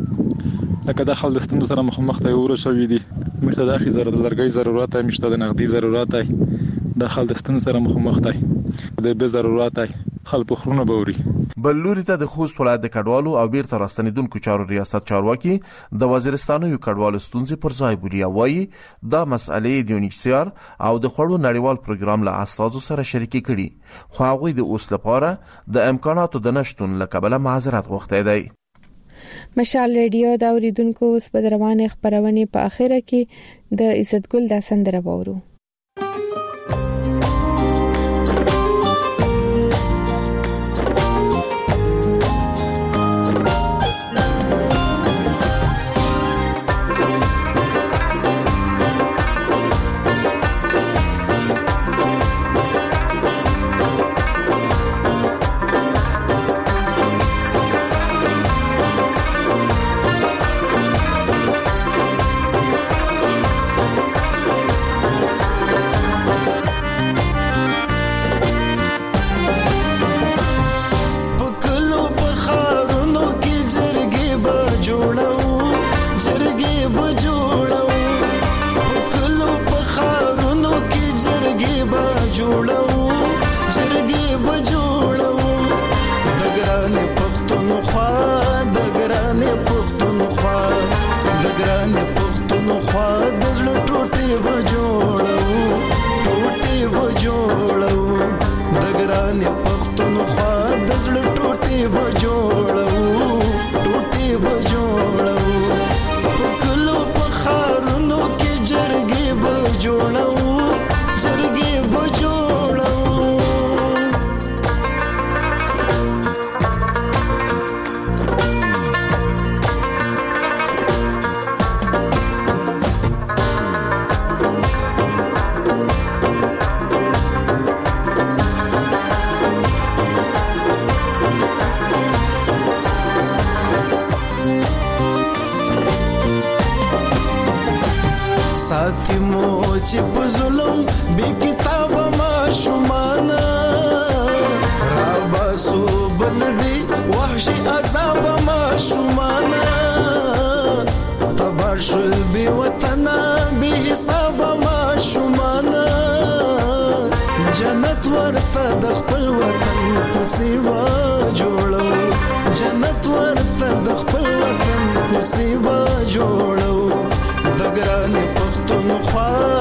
لکه د خل د ستونزو سره مخ ته ورو شوې دي مرته د اخی زره د لرګي ضرورت ہے مشته د نقدي ضرورت ہے د خل د ستونزو سره مخ ته د به ضرورت ہے خل په خرونه بوري. بلوري ته د خوست ولایت د کډوالو او بیرته راستنیدونکو چارو ریاست چارواکي د وزیرستانو یو کډوالو ستونزې پر ځای بولی وایي دا مسئله د UNHCR او د خوړو نړیوال پروګرام له اساسو سره شریکي کړي خو هغه د اوس لپاره د امکاناتو د نشټون لکبله معذرت غوښتي دی. مشال ریډیو دا اوریدونکو اوس په روانه خبرونه په اخره کې د عزت ګل د سندره وورو. چې په ظلم بے کتاب ما شمانا راباسو بلدی وحشی عذاب ما شمانا تبا بی وطن بی حساب ماشومانا جنت ورته د خپل وطن پسیوا جوړو جنت ورته د خپل وطن پسیوا جوړو د ګران پښتونخوا